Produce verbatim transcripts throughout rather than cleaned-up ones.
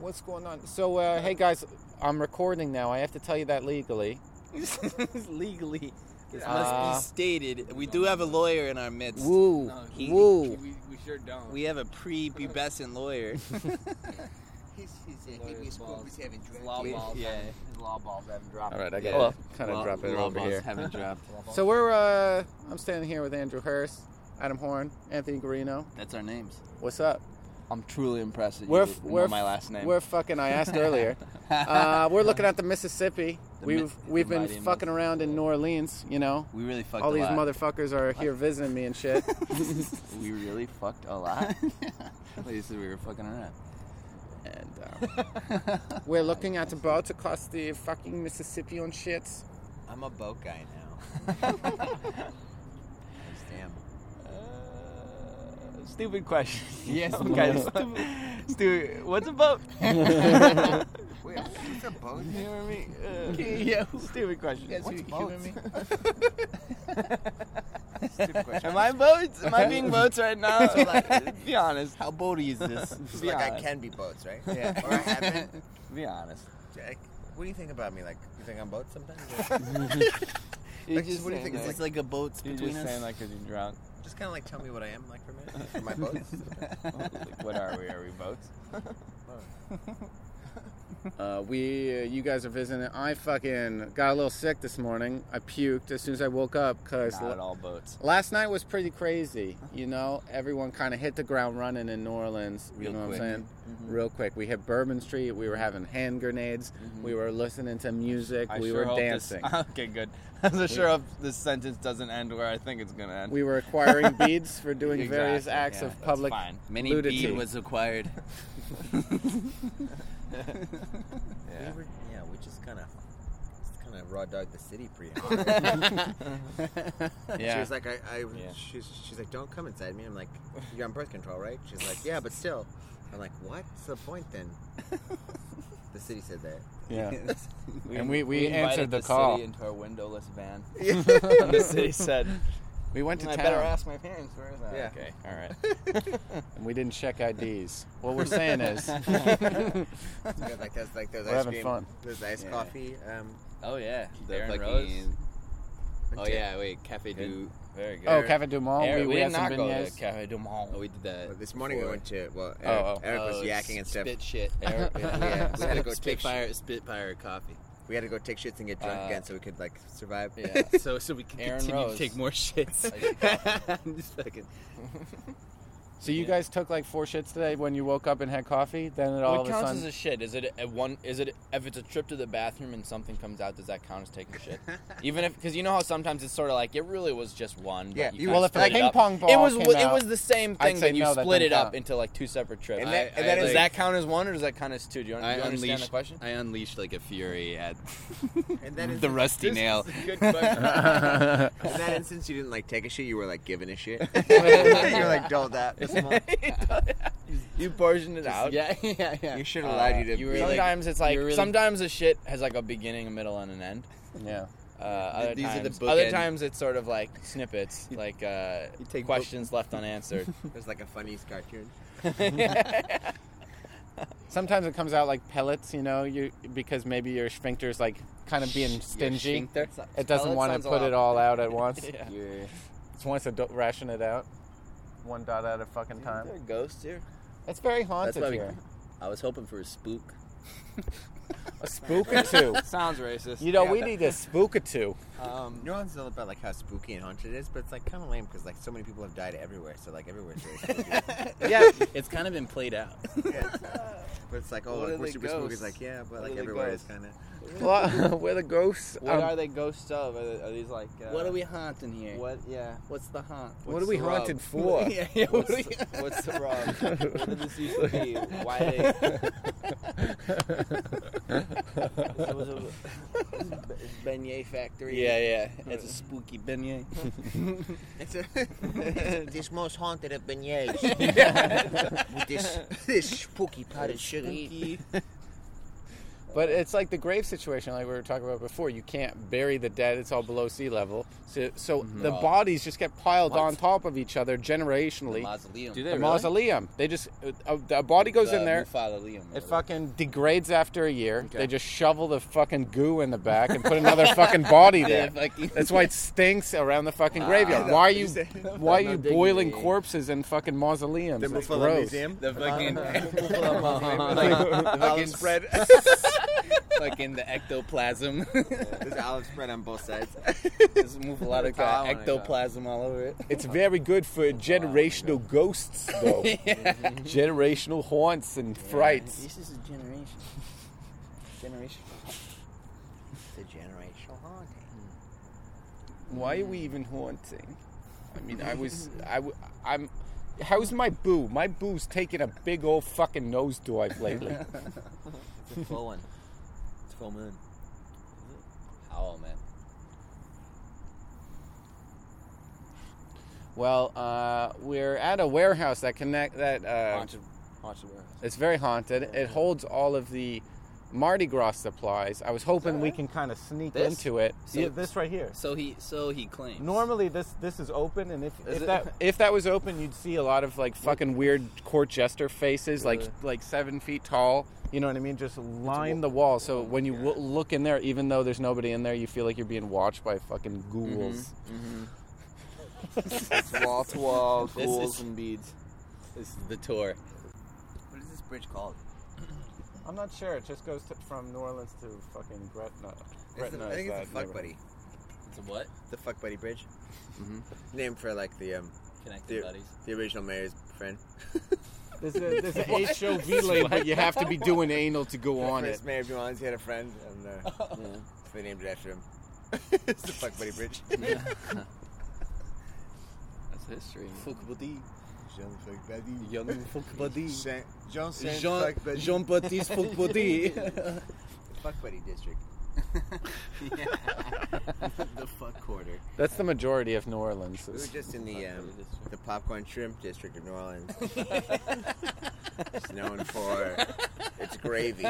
what's going on? So, uh, hey guys, I'm recording now. I have to tell you that legally. Legally. This Uh, must be stated. We do have a lawyer in our midst. Woo, No, he- woo. We, we sure don't. We have a pre-pubescent lawyer. He's, he's, uh, Lawyer's balls. having Law We- balls. yeah. haven't- His law balls haven't dropped. All right, I Yeah. gotta Well, kind of Law- drop it law over balls here. haven't dropped. So we're, uh, I'm standing here with Andrew Hurst, Adam Horn, Anthony Guarino. That's our names. What's up? I'm truly impressed that We're, you we're, know my last name. We're fucking, I asked earlier. Uh, we're looking at the Mississippi. The We've, Mi- we've the been mighty fucking around in New Orleans, you know. We really fucked All a these lot. motherfuckers are here visiting me and shit. We really fucked a lot. They said we were fucking around. And um, we're looking at the boats across the fucking Mississippi and shit. I'm a boat guy now. Damn. Uh, stupid question. Yes, Okay, stupid. Stupid. What's a boat? Wait, what's a boat? You hear me? Uh, Yeah. Stupid question. You guys What's hu- humor boats? me? Stupid question. Am I boats? Am I being boats right now? Like, be honest. How boaty is this? It's Be like I honest. can be boats, right? Yeah. Or I haven't. Be honest. Jack, what do you think about me? Like, you think I'm boats sometimes? You Like, just what do you saying think Is it's that- this like a boats You're between just us? saying like because you're drunk. Just kind of like tell me what I am, like, for a minute. For my boats. Like, what are we? Are we boats? Uh, we, uh, you guys are visiting. I fucking got a little sick this morning. I puked as soon as I woke up because Not at all boats. last night was pretty crazy. You know, everyone kind of hit the ground running in New Orleans. Real you know quick. what I'm saying? Mhm. Real quick. We hit Bourbon Street. We were having hand grenades. Mhm. We were listening to music. I we sure were hope dancing. This, okay, good. I sure hope this sentence doesn't end where I think it's gonna end. We were acquiring beads for doing Exactly, various acts yeah, of that's public fine. Many nudity. bead was acquired. We were, yeah, we just kind of, kind of raw dogged the city pretty hard. She Yeah. was like, I, I Yeah. she's, she's like, don't come inside me. I'm like, you're on birth control, right? She's like, yeah, but still. I'm like, what's the point then? The city said that. Yeah. We, And we- we invited answered the the call. city into our windowless van. And the city said, We went to I town. better ask my parents where is that? Yeah. Okay, all right. And we didn't check I Ds. What we're saying is, We got, like those, like those We're ice having cream, fun. those iced Yeah. coffee. Um, Oh yeah. The Aaron fucking- Rose? Oh yeah. Wait. Cafe du. Very good. oh, Cafe Du Monde. Aaron, we, we, we did had some not go to beignets. Cafe Du Monde. Oh, we did that. well, this morning we before. went to. Well, Oh, Eric, oh. Eric was Oh, yakking and stuff. Spit shit. Eric, We had, we had to go take Spitfire, Spitfire coffee. we had to go take shits and get drunk Uh, again so we could like survive. Yeah. So, so we can Aaron continue Rose. to take more shits. I'm just fucking. So you Yeah. guys took like four shits today when you woke up and had coffee. Then it all What of a counts sudden. as a shit? Is it a one? Is it if it's a trip to the bathroom and something comes out? Does that count as taking a shit? Even if, because you know how sometimes it's sort of like it really was just one. But Yeah, you you- kinda well, if a split it ping up. pong ball It was came it out, was the same I'd thing, say but you no, that split it doesn't up count. into like two separate trips. And I- that, and I that does is like- that count as one, or does that count as two? Do you, do I you understand the unleashed. question? I unleashed like a fury at and that is the rusty This nail. is a good question. In that instance, you didn't like take a shit. You were like giving a shit. you were like doled out. You portioned it out. Yeah, yeah, yeah. You should have allowed you to. you were be like- Sometimes it's like you're really- sometimes a shit has like a beginning, a middle, and an end. Yeah. Uh, other These are the times, other bookend- times it's sort of like snippets, like uh, You take questions left unanswered. There's like a funny cartoon. Sometimes it comes out like pellets, you know, you because maybe your sphincter's like kind of being stingy. sphincter? It doesn't Pellet want sounds to a put lot- it all out at once. Yeah. You're- It wants to do- ration it out. One dot at a fucking time. There are ghosts here. It's very That's haunted why we, here. I was hoping for a spook. A spook or two. Sounds racist. You know, Yeah. we need a spook or two. Um, You know what's all about like how spooky and haunted it is, but it's like kind of lame because like so many people have died everywhere, so like everywhere's very spooky. Yeah, it's kind of been played out. Yeah. But it's like, oh, What like, are we're the super spooky. ghosts? It's like, yeah, but What like are the everywhere is ghosts? kind of. Well, we're the ghosts. what Um, are they ghosts of? Are, are these like? Uh, What are we haunting here? What? Yeah. What's the haunt? What What's are we the rub? haunted for? yeah, yeah. What What's, are we? the, what's the rub? What did this used to be? Why they? It was a it's beignet factory. Yeah, yeah. It's a spooky beignet. It's a, this most haunted of beignets. With this this spooky powdered sugar. But it's like the grave situation, like we were talking about before. You can't bury the dead; it's all below sea level. So, so Mm-hmm. the Oh. bodies just get piled What? on top of each other generationally. The mausoleum. Do The they really? mausoleum. They just a, a body goes The in there. Mausoleum, It whatever. fucking degrades after a year. Okay. They just shovel the fucking goo in the back and put another fucking body there. Yeah, fucking- That's why it stinks around the fucking Ah. graveyard. Why are you You say- why are No you boiling dignity. corpses in fucking mausoleums? The It's Mufala gross. Museum. The fucking, Like, the olive fucking spread. fucking the ectoplasm. There's olive spread on both sides. Just move a lot of That's all I uh, wanna ectoplasm all over it. It's very good for generational ghosts, though. Generational haunts and frights. This is a generation. Generation. It's a generational haunting. Why are we even haunting? I mean, I was, I, w- I'm. How's my boo? My boo's taking a big old fucking nosedive lately. It's a full one. It's full moon. Oh man. Well, uh, we're at a warehouse that connect that. Uh, Haunted, haunted warehouse. it's very haunted. It holds all of the Mardi Gras supplies. I was hoping we can kind of sneak This? into it. So- yeah, this right here. So he, so he claims. Normally, this this is open, and if, Is if it? that if that was open, you'd see a lot of like fucking weird court jester faces, like Really? like seven feet tall. You know what I mean? Just line the wall. So when you w- look in there, even though there's nobody in there, you feel like you're being watched by fucking ghouls. It's wall to wall, This ghouls is- and beads. This is the tour. What is this bridge called? I'm not sure. It just goes to, from New Orleans to fucking Gretna. It's Gretna the, I is think that it's the Fuck neighborhood. Buddy. It's a what? The Fuck Buddy Bridge. Mhm. Named for like the um Connected the, buddies. the original mayor's friend. There's a there's an H O V lane, but you have to be doing anal to go The on it. first mayor of New Orleans, he had a friend, and uh, Yeah. so they named it after him. It's the Fuck Buddy Bridge. That's history. Fuck buddy. Jean Fuck Buddy. Young fuck buddy. Jean Jean Saint Jean, Fuck Buddy. Jean Baptiste fuck buddy. Fuck Buddy District. The fuck quarter. That's the majority of New Orleans. We were is- just in the Fuck um, Buddy District. the Popcorn Shrimp District of New Orleans. It's known for its gravy.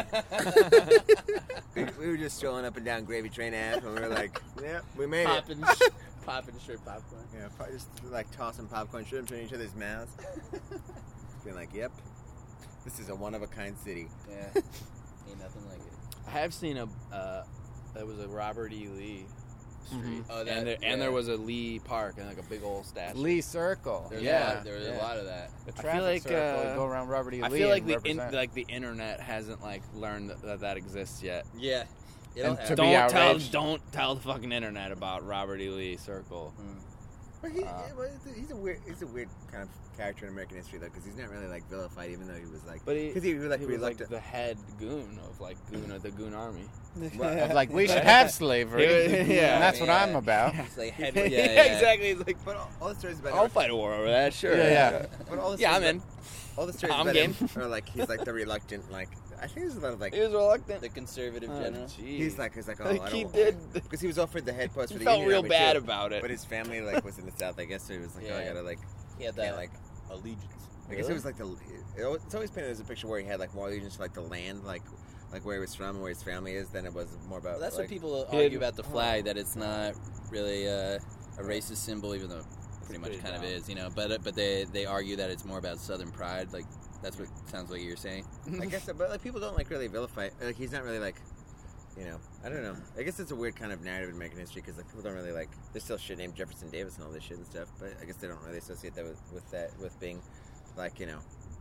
we, we were just strolling up and down Gravy Train Ave, and we were like, "Yeah, we made it." Popping, popping straight popcorn. Yeah, po- just like tossing popcorn shrimps in each other's mouths. Being like, "Yep, this is a one-of-a-kind city." Yeah. Ain't nothing like it. I have seen a. Uh, there was a Robert E. Lee street, Mhm. Oh, that- and there, yeah. and there was a Lee Park and like a big old statue. Lee Circle. There's yeah, a lot, there was yeah. a lot of that. The I feel traffic like, circle, you uh, go around Robert E. I Lee feel like and the in, represent. like the internet hasn't like learned that that, that exists yet. Yeah. And It'll to happen. be Don't tell, outraged. don't tell the fucking internet about Robert E. Lee Circle. But he, Uh, well, he's a- he's a weird, he's a weird kind of character in American history, though, because he's not really like vilified, even though he was like, But he, because he was like he was like reluctant. the head goon of like goon of the goon army. Of like, we should have slavery. Yeah. And that's what Yeah. I'm about. It's like head, yeah, yeah, yeah, exactly. It's like, But all, all the stories about I'll fight a war over that. Sure. Yeah, yeah. But all the Yeah, I'm stories in. about- All the stories I'm about game. him are like he's like the reluctant, like I think there's a lot of like He was reluctant. The conservative Oh, general. jeez. he's like he's like oh Like, I he don't did- because he was offered the head post He for the felt Union real Army, bad too. about it. But his family like was in the South, I guess, so he was like, oh, I Yeah. gotta like, He had can't that like. allegiance. I guess it was like the. It, al- it's always painted as a picture where he had like more allegiance to like the land, like like where he was from and where his family is, than it was more about. Well, that's like, what people He argue had- about the flag, that it's not really uh, a racist symbol, even though it pretty much pretty kind of dumb. is, you know. But but they they argue that it's more about Southern pride. Like that's what it sounds like you're saying. I guess, so, but like people don't like really vilify. Like he's not really like, you know, I don't know. I guess it's a weird kind of narrative in American history because like people don't really like. There's still shit named Jefferson Davis and all this shit and stuff, but I guess they don't really associate that with, with that with being, like you know,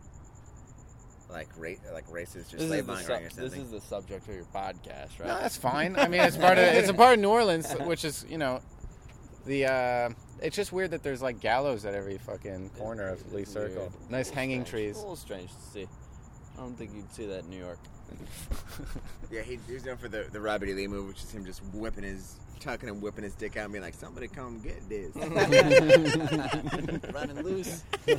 like ra- like racist or This slave is, the mongering sub- or this something. is the subject of your podcast, right? No, that's fine. I mean, it's part of it's a part of New Orleans, which is you know, the uh, it's just weird that there's like gallows at every fucking corner of Lee It's Circle. weird. Nice A little hanging strange. trees. A little strange to see. I don't think you'd see that in New York. Yeah, he, he was known for the the Robert E. Lee move, which is him just whipping his, tucking and whipping his dick out, and being like, "Somebody come get this." Running loose.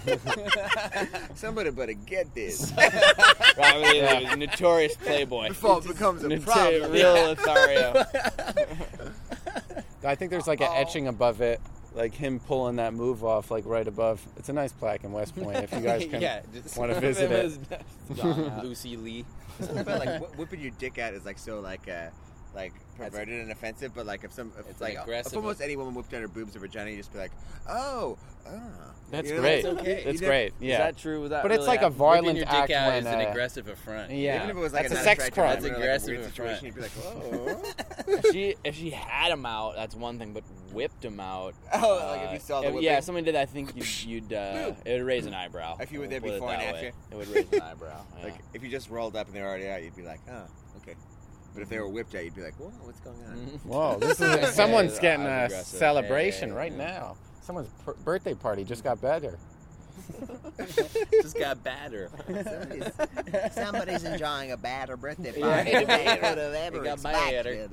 Somebody better get this Robert E. Lee was notorious playboy. before it becomes a Notori- problem. real Lothario. I think there's like an Oh. etching above it like him pulling that move off, like right above. It's a nice plaque in West Point. If you guys can yeah, just want to visit it. Lucy Lee. But like wh- whipping your dick out is like so like uh like perverted and offensive. But like if some if It's like an aggressive- if almost any woman whipped out her boobs or vagina, you just be like, oh, ah. That's You know, great. that's okay. It's You know, great. Is Yeah. that true? Was that But it's really like a happened? violent Whipping your act dick out when is an uh, aggressive affront. Yeah. Even if it was like That's a, a sex non-attractive crime. woman or, like, a Aggressive weird affront. situation, you'd be like, oh. if she if she had him out, that's one thing. But whipped him out. Oh, uh, like if you saw the if- whipping? yeah, if someone did that, I think you'd, you'd uh, it would raise an eyebrow. If you were We'll there put it before and that after? way. It would raise an eyebrow. Yeah. Like if you just rolled up and they were already out, you'd be like, oh, okay. But if they were whipped out, you'd be like, whoa, what's going on? Mhm. Whoa, this is someone's Yeah, getting I'm a aggressive. celebration Yeah, yeah, right yeah. now. Someone's per- birthday party just got better. Just got badder. Somebody's, somebody's enjoying a bad or birthday Yeah, party. it They made- could have ever it got expected.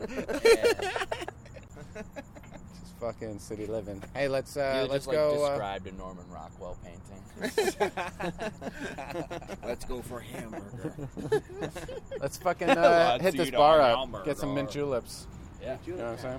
Just fucking city living. Hey, let's uh, You let's just like go. Uh, described a Norman Rockwell painting. Let's go for hamburger. let's fucking uh, Let's hit this eat bar a up. hamburger. Get some mint juleps. Yeah. You know what I'm saying?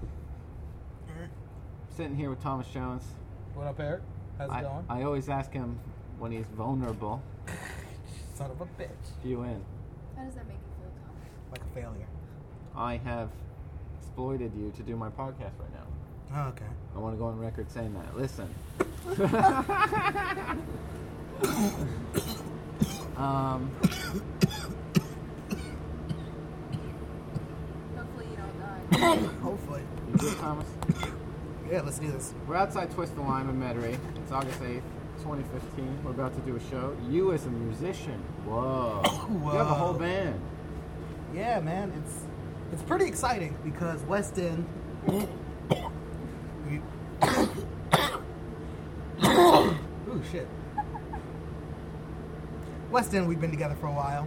Sitting here with Thomas Jones. What up, Eric? How's it I, going? I always ask him when he's vulnerable. Son of a bitch. You in? How does that make you feel, Tom? Like a failure. I have exploited you to do my podcast right now. Oh, okay. I want to go on record saying that. Listen. um, Hopefully you don't die. Hopefully. you good, Thomas? Yeah, let's do this. We're outside Twist the Lime in Metairie. It's August eighth, twenty fifteen. We're about to do a show. You as a musician. Whoa. You have a whole Whoa. band. Yeah, man, it's it's pretty exciting because West End. we, ooh, shit. West End, we've been together for a while.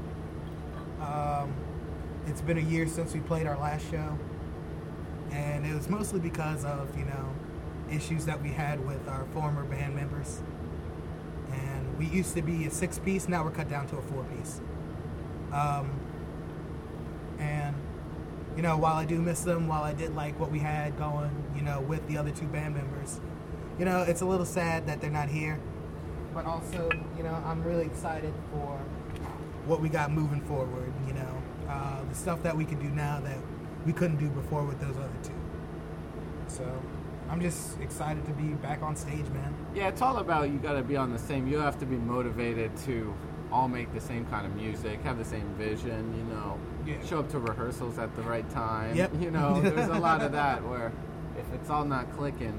Um, it's been a year since we played our last show, and it was mostly because of, you know, issues that we had with our former band members. And we used to be a six-piece, now we're cut down to a four-piece. Um, and, you know, while I do miss them, while I did like what we had going, you know, with the other two band members, you know, it's a little sad that they're not here. But also, you know, I'm really excited for what we got moving forward, you know. Uh, the stuff that we can do now that we couldn't do before with those other two. So, I'm just excited to be back on stage, man. Yeah, it's all about you got to be on the same. You have to be motivated to all make the same kind of music, have the same vision. You know, Yeah. show up to rehearsals at the right time. Yep. You know, there's a lot of that where if it's all not clicking,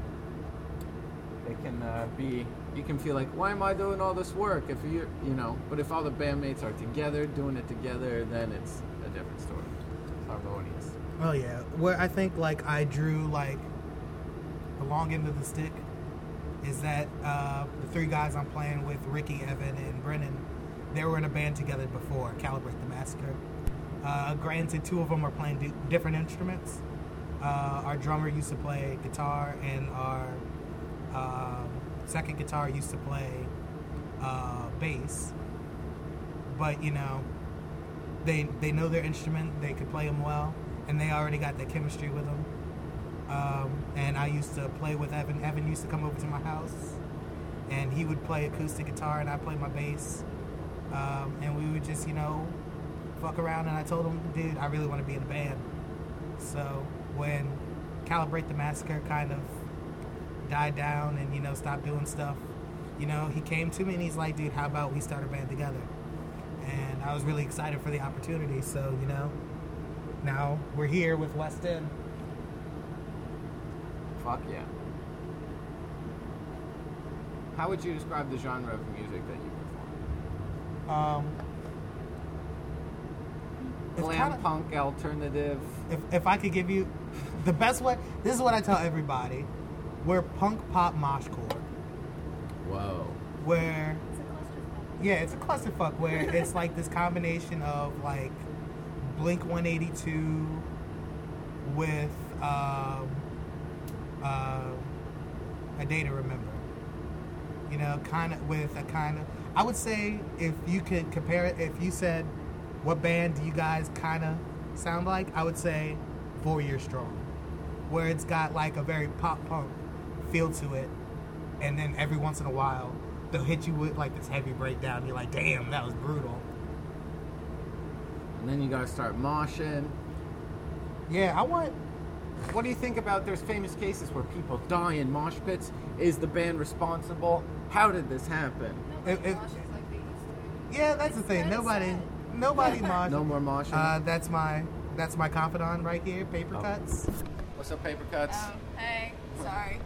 it can uh, be. You can feel like, why am I doing all this work? If you, you know, but if all the bandmates are together, doing it together, then it's a different story. It's harmonious. Oh yeah, where I think like I drew like the long end of the stick is that uh, the three guys I'm playing with, Ricky, Evan, and Brennan, they were in a band together before, Calibrate the Massacre. Uh, granted, two of them are playing di- different instruments. Uh, our drummer used to play guitar, and our um second guitar used to play uh, bass. But you know, they they know their instrument, they could play them well, and they already got that chemistry with them. Um, and I used to play with Evan. Evan used to come over to my house, and he would play acoustic guitar, and I played my bass. Um, and we would just, you know, fuck around. And I told him, dude, I really want to be in a band. So when Calibrate the Massacre kind of died down and, you know, stopped doing stuff, you know, he came to me and he's like, dude, how about we start a band together? And I was really excited for the opportunity. So, you know, now we're here with West End. Fuck yeah. How would you describe the genre of music that you perform? Um, it's Glam kinda- punk, alternative. if, if I could give you the best way, this is what I tell everybody. We're punk pop moshcore. Whoa. Where, It's a clusterfuck. yeah, it's a clusterfuck where it's like this combination of like Blink one eighty-two with um, uh, A Day to Remember. You know, kind of with a kind of, I would say if you could compare it, if you said, what band do you guys kind of sound like? I would say Four Year Strong, where it's got like a very pop punk feel to it, and then every once in a while they'll hit you with like this heavy breakdown. You're like, damn, that was brutal. And then you gotta start moshing. Yeah, I want. What do you think about there's famous cases where people die in mosh pits? Is the band responsible? How did this happen? Nobody It- it- washes like they used to. Yeah, that's the thing. Kinda Nobody, sad. nobody mosh. No more moshing? Uh, that's my that's my confidant right here. Paper Oh. cuts. What's up, Paper Cuts? Um, hey, sorry.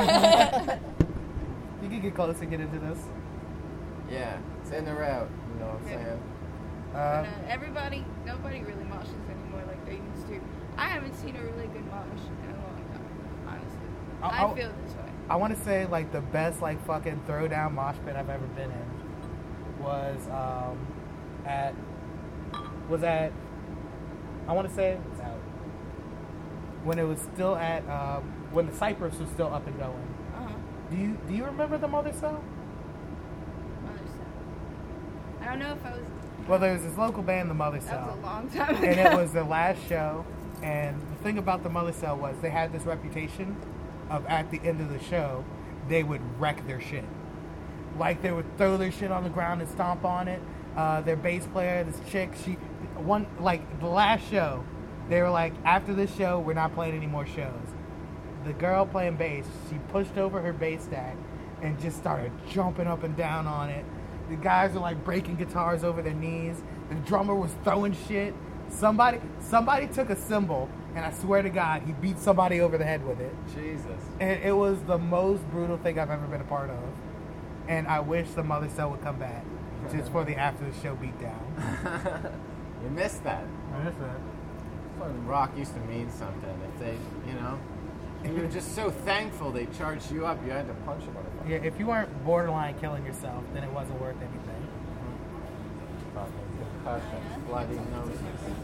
You can get close and get into this. Yeah, it's in or out, you know what I'm Yeah. saying? Uh, Uh, everybody, nobody really moshes anymore like they used to. I haven't seen a really good mosh in a long time, honestly. I'll- I I'll- feel this way. I want to say like the best like fucking throwdown mosh pit I've ever been in was um, at was at I want to say it was out when it was still at um, when the Cypress was still up and going. Uh-huh. Do you do you remember the Mother Cell? Mother Cell. I don't know if I was. Well, there was this local band, the Mother That Cell. was a long time ago. And it was the last show. And the thing about the Mother Cell was they had this reputation of at the end of the show, they would wreck their shit. Like they would throw their shit on the ground and stomp on it. Uh, their bass player, this chick, she one like the last show, they were like, after this show, we're not playing any more shows. The girl playing bass, she pushed over her bass stack and just started jumping up and down on it. The guys were like breaking guitars over their knees. The drummer was throwing shit. Somebody somebody took a cymbal, and I swear to God, he beat somebody over the head with it. Jesus. And it was the most brutal thing I've ever been a part of. And I wish the Mother Cell would come back just for the after the show beatdown. You missed that. I miss that. When rock used to mean something. If they, you know, if you were just so thankful they charged you up, you had to punch a motherfucker. Yeah, if you weren't borderline killing yourself, then it wasn't worth anything. Fucking concussions, bloody noses.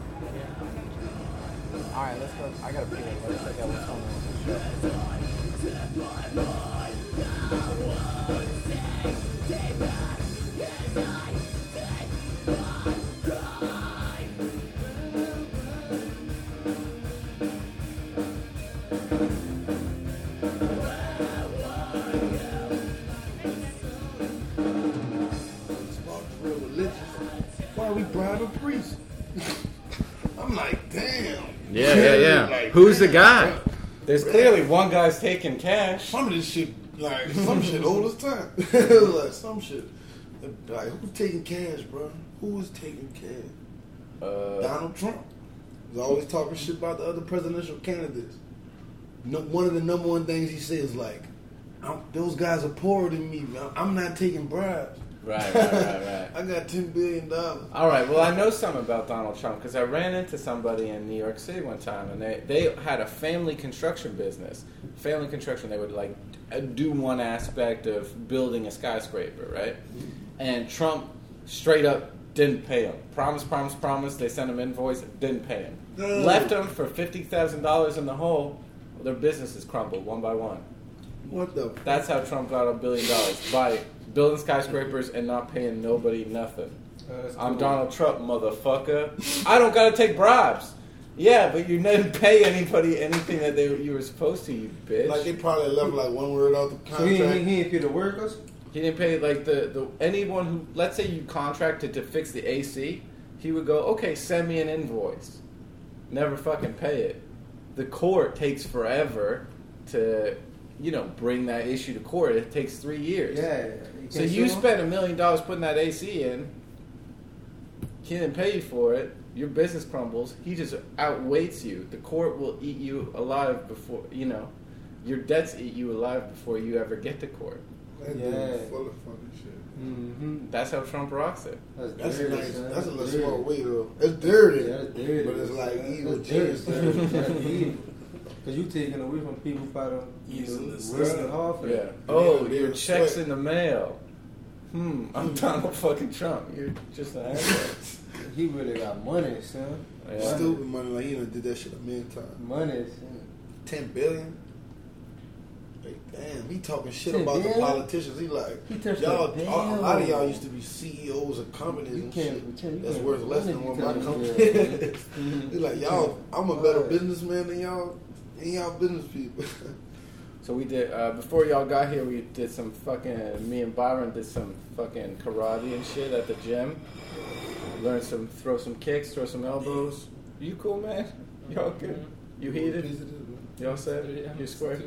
All right, let's go. I gotta pee. Let's check out what's going on with the show. Real religious. Why we bribe a priest? I'm like, damn. Yeah, yeah, yeah. Like, Who's the damn, guy? bro. There's clearly one guy's taking cash. Some of this shit, like, some shit old as time. Like, some shit. Like, who's taking cash, bro? Who is taking cash? Uh, Donald Trump. He's always talking shit about the other presidential candidates. No, one of the number one things he says, like, I'm, those guys are poorer than me, man. I'm not taking bribes. right, right, right, right. I got ten billion dollars. All right. Well, I know something about Donald Trump because I ran into somebody in New York City one time, and they they had a family construction business. Family construction. They would like do one aspect of building a skyscraper, right? And Trump straight up didn't pay him. Promise, promise, promise. They sent him invoice, didn't pay him. No. Left him for fifty thousand dollars in the hole. Their businesses crumbled one by one. What the? That's how Trump got a billion dollars by building skyscrapers and not paying nobody nothing. I'm Donald Trump, motherfucker. I don't gotta take bribes. Yeah, but you didn't pay anybody anything that they you were supposed to, you bitch. Like they probably left like one word out the contract. So he, he, he ain't pay the workers? He didn't pay like the, the anyone who, let's say you contracted to fix the A C, he would go, okay, send me an invoice. Never fucking pay it. The court takes forever to, you know, bring that issue to court. It takes three years. Yeah. So you spent a million dollars putting that A C in. He didn't pay you for it. Your business crumbles. He just outweights you. The court will eat you alive before, you know, your debts eat you alive before you ever get to court. That Yeah. dude full of fucking shit. Mm-hmm. That's how Trump rocks it. That's, That's a dirty, nice. son. That's a little dirty. small way though. It's dirty, Yeah, that's dirty. but it's like That's evil dirty, genius. son. That's evil. Because you taking away from people by the you Using know, the working sun. hard for Yeah. it. Oh, Yeah, your yeah, check's sweat. in the mail. Hmm. I'm Donald fucking Trump. You're just an asshole. He really got money, son. Yeah. Stupid money. Like he done did that shit a million times. Money, son. Ten billion. Like damn, he talking shit ten about the billion? politicians. He like He touched y'all. the A, a lot of bill. y'all used to be C E Os of companies You and can't shit. pretend. You That's can't worth less than pretend what my you company tell me, is. Mhm. He's like y'all. I'm a better Right. businessman than y'all. Than y'all business people. So we did, uh, before y'all got here, we did some fucking, me and Byron did some fucking karate and shit at the gym. Learned some, throw some kicks, throw some elbows. You cool, man? You all good? You heated? You all set? You square?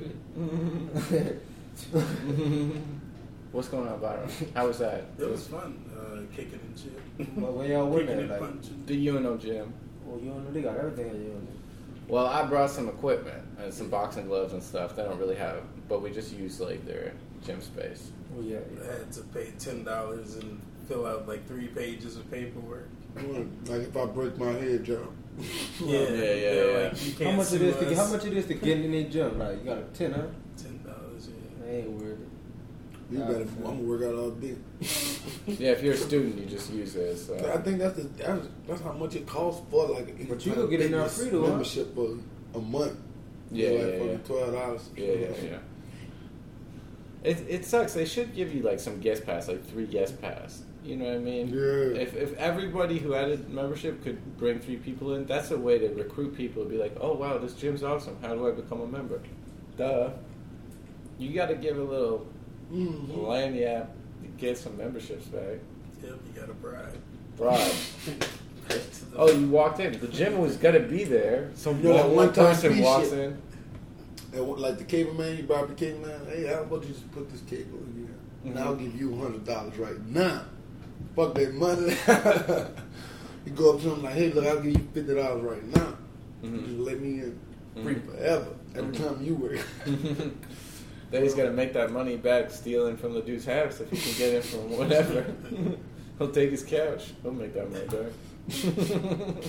What's going on, Byron? How was that? It was fun, uh, kicking and shit. But when y'all went Kicking there, and like, punching. The U N O gym. well, you know, they got everything at you. Well, I brought some equipment and some boxing gloves and stuff. They don't really have, but we just use like their gym space. Well, yeah, I yeah. had to pay ten dollars and fill out like three pages of paperwork. Like if I break my head, Joe. Yeah, yeah, yeah, they're yeah. Like, you How can't much it sue is to us. how much it is to get in their gym? Like you got a ten, huh? Ten dollars. Yeah. That ain't weird. You better. I'm gonna work out all day. Yeah, if you're a student, you just use it. So. I think that's the that's, that's how much it costs for like. any But you kind could of get in there fitness free though, huh? membership for a month. Yeah, like yeah, fucking yeah. twelve dollars. Yeah, yeah, yeah. It it sucks. They should give you like some guest pass, like three guest pass. You know what I mean? Yeah. If if everybody who had a membership could bring three people in, that's a way to recruit people to be like, oh wow, this gym's awesome. How do I become a member? Duh. You got to give a little Mm-hmm. lanyard to get some memberships back. Yep, you got a bribe. Bribe. Oh, you walked in. The gym was gonna be there. Some You know, that one, one time person free walks shit. in. And what- like the cable man, you brought the cable man. Hey, how about you just put this cable in here? And Mhm. I'll give you a hundred dollars right now. Fuck that money. You go up to him like, hey, look, I'll give you fifty dollars right now. Mhm. Just let me in free Mhm. forever. Every Mhm. time you work. Then he's gonna make that money back stealing from the dude's house if he can get it from whatever. He'll take his couch. He'll make that money back.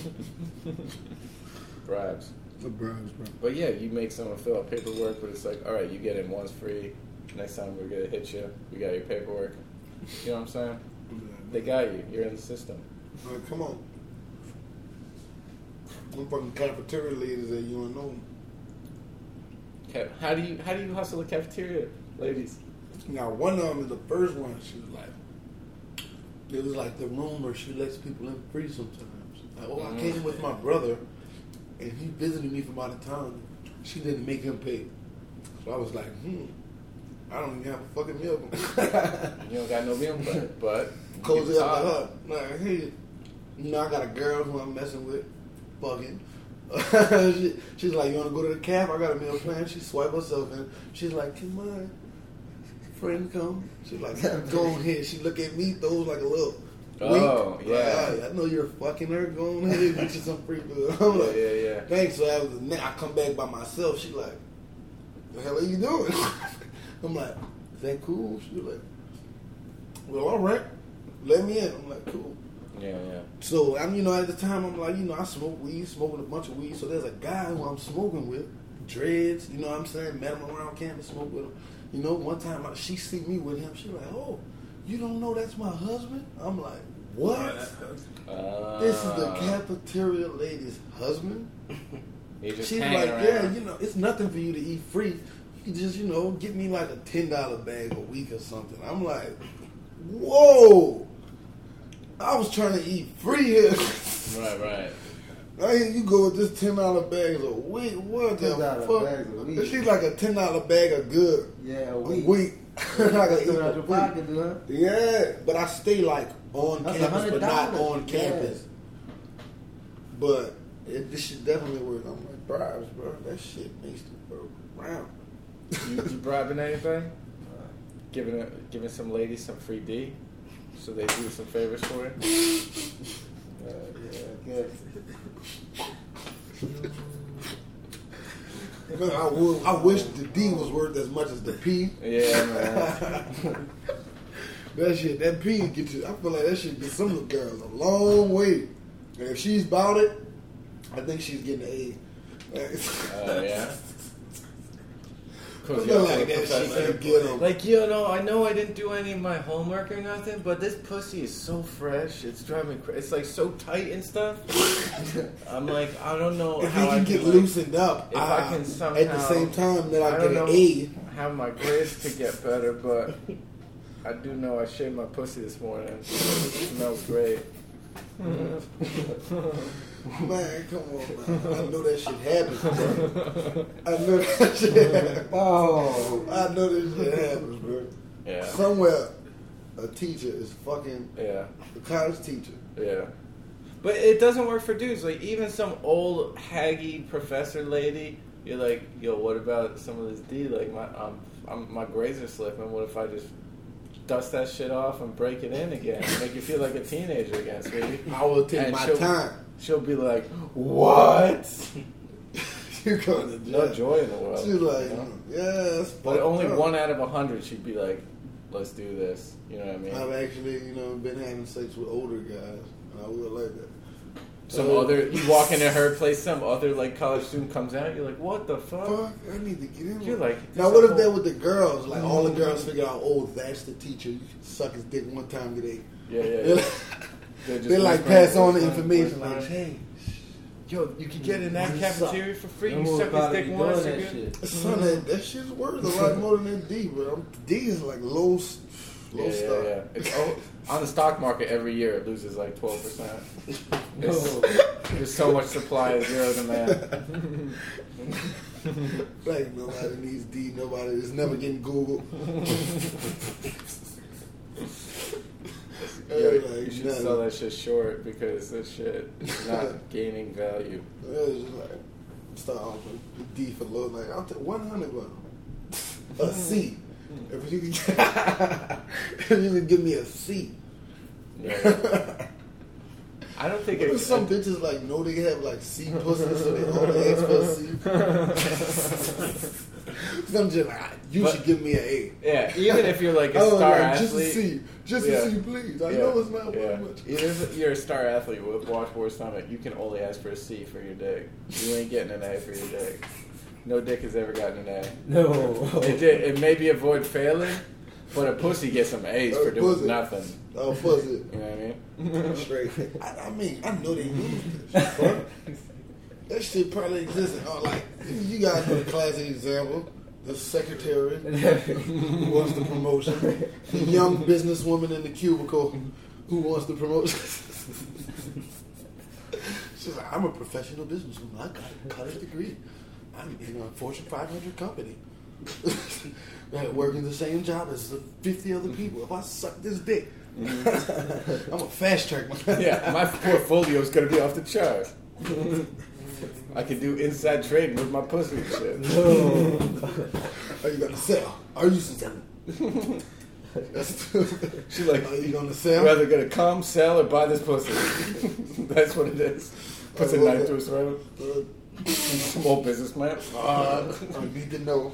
Bribes. The bribes, bro. But yeah, you make someone fill out paperwork, but it's like, all right, you get in once free. Next time we're gonna hit you. We got your paperwork. You know what I'm saying? They got you. You're in the system. All right, come on. Them fucking cafeteria ladies that you don't know. Ca- How do you how do you hustle a cafeteria, ladies? Now, one of them is the first one. She was like, it was like the room where she lets people in free sometimes. Like, oh, I came with my brother, and he visited me from out of town. She didn't make him pay. So I was like, hmm, I don't even have a fucking meal. You don't got no meal, but but you Cozy get up top. to her. Like, hey, you know, I got a girl who I'm messing with. Fucking. she, she's like, you want to go to the caf? I got a meal plan. She swipe herself in. She's like, can my friend come? She's like, go ahead. She look at me, throws like a little Oh, wink. yeah. Like, I know you're fucking her. Go ahead, get you some free food. I'm Yeah, like, yeah, yeah. thanks. So after the night, I come back by myself. She like, the hell are you doing? I'm like, is that cool? She like, well, all right. Let me in. I'm like, cool. Yeah, yeah. So, I'm, you know, at the time, I'm like, you know, I smoke weed, smoking a bunch of weed. So there's a guy who I'm smoking with, dreads, you know what I'm saying? Met him around campus, smoke with him. You know, one time I, she see me with him. She like, oh, you don't know that's my husband? I'm like, what? Uh, This is the cafeteria lady's husband? He just She's hanging like, around. yeah, you know, it's nothing for you to eat free. You just, you know, get me like a ten dollar bag a week or something. I'm like, whoa. I was trying to eat free here. Right, right. Now here you go with this ten dollar bags a week. What the ten dollar fuck? bags a week. She's like a ten dollar bag of good Yeah, a a week. week. I gotta eat Coming for out your free. pocket, dude, huh? Yeah, but I stay like on That's campus, but not one hundred dollars. on campus. But it, this shit definitely works. I'm like, bribes, bro. That shit makes the world round. You, you bribing anything? Giving a, giving some ladies some free D, so they do some favors for you. Uh, yeah, I guess. Man, I, would, I wish the D was worth as much as the P. Yeah, man. That shit, that P get you. I feel like that shit get some of the girls a long way. And if she's about it, I think she's getting an A. Oh yeah. I feel like that shit can get them. Like, you know, I know I didn't do any of my homework or nothing, but this pussy is so fresh. It's driving me crazy. It's like so tight and stuff. I'm like, I don't know If how he I can can get like, looset up, if I, I can somehow, at the same time that I, I get don't an know A. how my grades could get better, but I do know I shaved my pussy this morning. It smells great. Man, come on, man. I know that shit happens, bro. I know that shit happens. Oh. I know that shit happens, bro. Yeah. Somewhere, a teacher is fucking Yeah. a college teacher. Yeah. But it doesn't work for dudes. Like, even some old haggy professor lady, you're like, yo, what about some of this D? Like, my um, I'm, my grades are slipping. What if I just dust that shit off and break it in again? Make you feel like a teenager again, sweetie. I will take And my she'll- time. She'll be like, what? You're going to No jail. joy in the world. She's like, you know? yes. But only one out of a hundred, she'd be like, let's do this. You know what I mean? I've actually, you know, been having sex with older guys. And I would like that. Some Uh, other, you walk into her place, some other like college student comes out, you're like, what the fuck? Fuck, I need to get in. You're with- like, now this what a if that whole- with the girls? Like all the girls figure out, oh, that's the teacher. You can suck his dick one time, get eight. Yeah, yeah, They yeah. They're just they like whispering, pass on the whispering, information. whispering. Like, hey, Yo, you can get in that You cafeteria for free. Them You was suck about his to dick be once, doing you're that good. shit. son, that, that shit's worth a lot more than that D, bro. D is like low, s- low Yeah, stuff. yeah, yeah. It's oh, on the stock market every year it loses like twelve percent. No. There's so much supply and zero demand. Like nobody needs D. Nobody is never getting Google. Yeah, Like, you should nothing. sell that shit short because that shit is not gaining value. It's just like start off with D for low. Like I'll take one hundred bucks. A C. If you can, if you can give me a C. Yeah. I don't think What if it's some bitches like know they have like C pussy, so they only ask for a C? Some just like, you But- should give me an A. Yeah, even if you're like a Oh, star like, athlete, just a C, just Yeah. a C, please. I Yeah, know it's not yeah. very much. Even if you're a star athlete with washboard stomach, you can only ask for a C for your dick. You ain't getting an A for your dick. No dick has ever gotten an A. No. It did. It maybe avoid failing, but a pussy gets some A's Oh, for doing pussy. nothing. Oh, pussy. You know what I mean? Straight. I, I mean, I know they use this. Bro. That shit probably exists. Oh, like, you guys know the classic example. The secretary who wants the promotion. The young businesswoman in the cubicle who wants the promotion. She's like, I'm a professional businesswoman. I got a college degree. I'm in a Fortune five hundred company. I work in the same job as the fifty other people. If I suck this dick, I'm a fast track. Yeah, my portfolio is gonna be off the chart. I can do inside trading with my pussy and shit. No. Are you gonna sell? Are you selling? That's She's like, are you gonna I'm sell? either gonna come, sell, or buy this pussy. That's what it is. Puts a Uh, knife to his throat. Uh, Small businessman. uh, I need to know.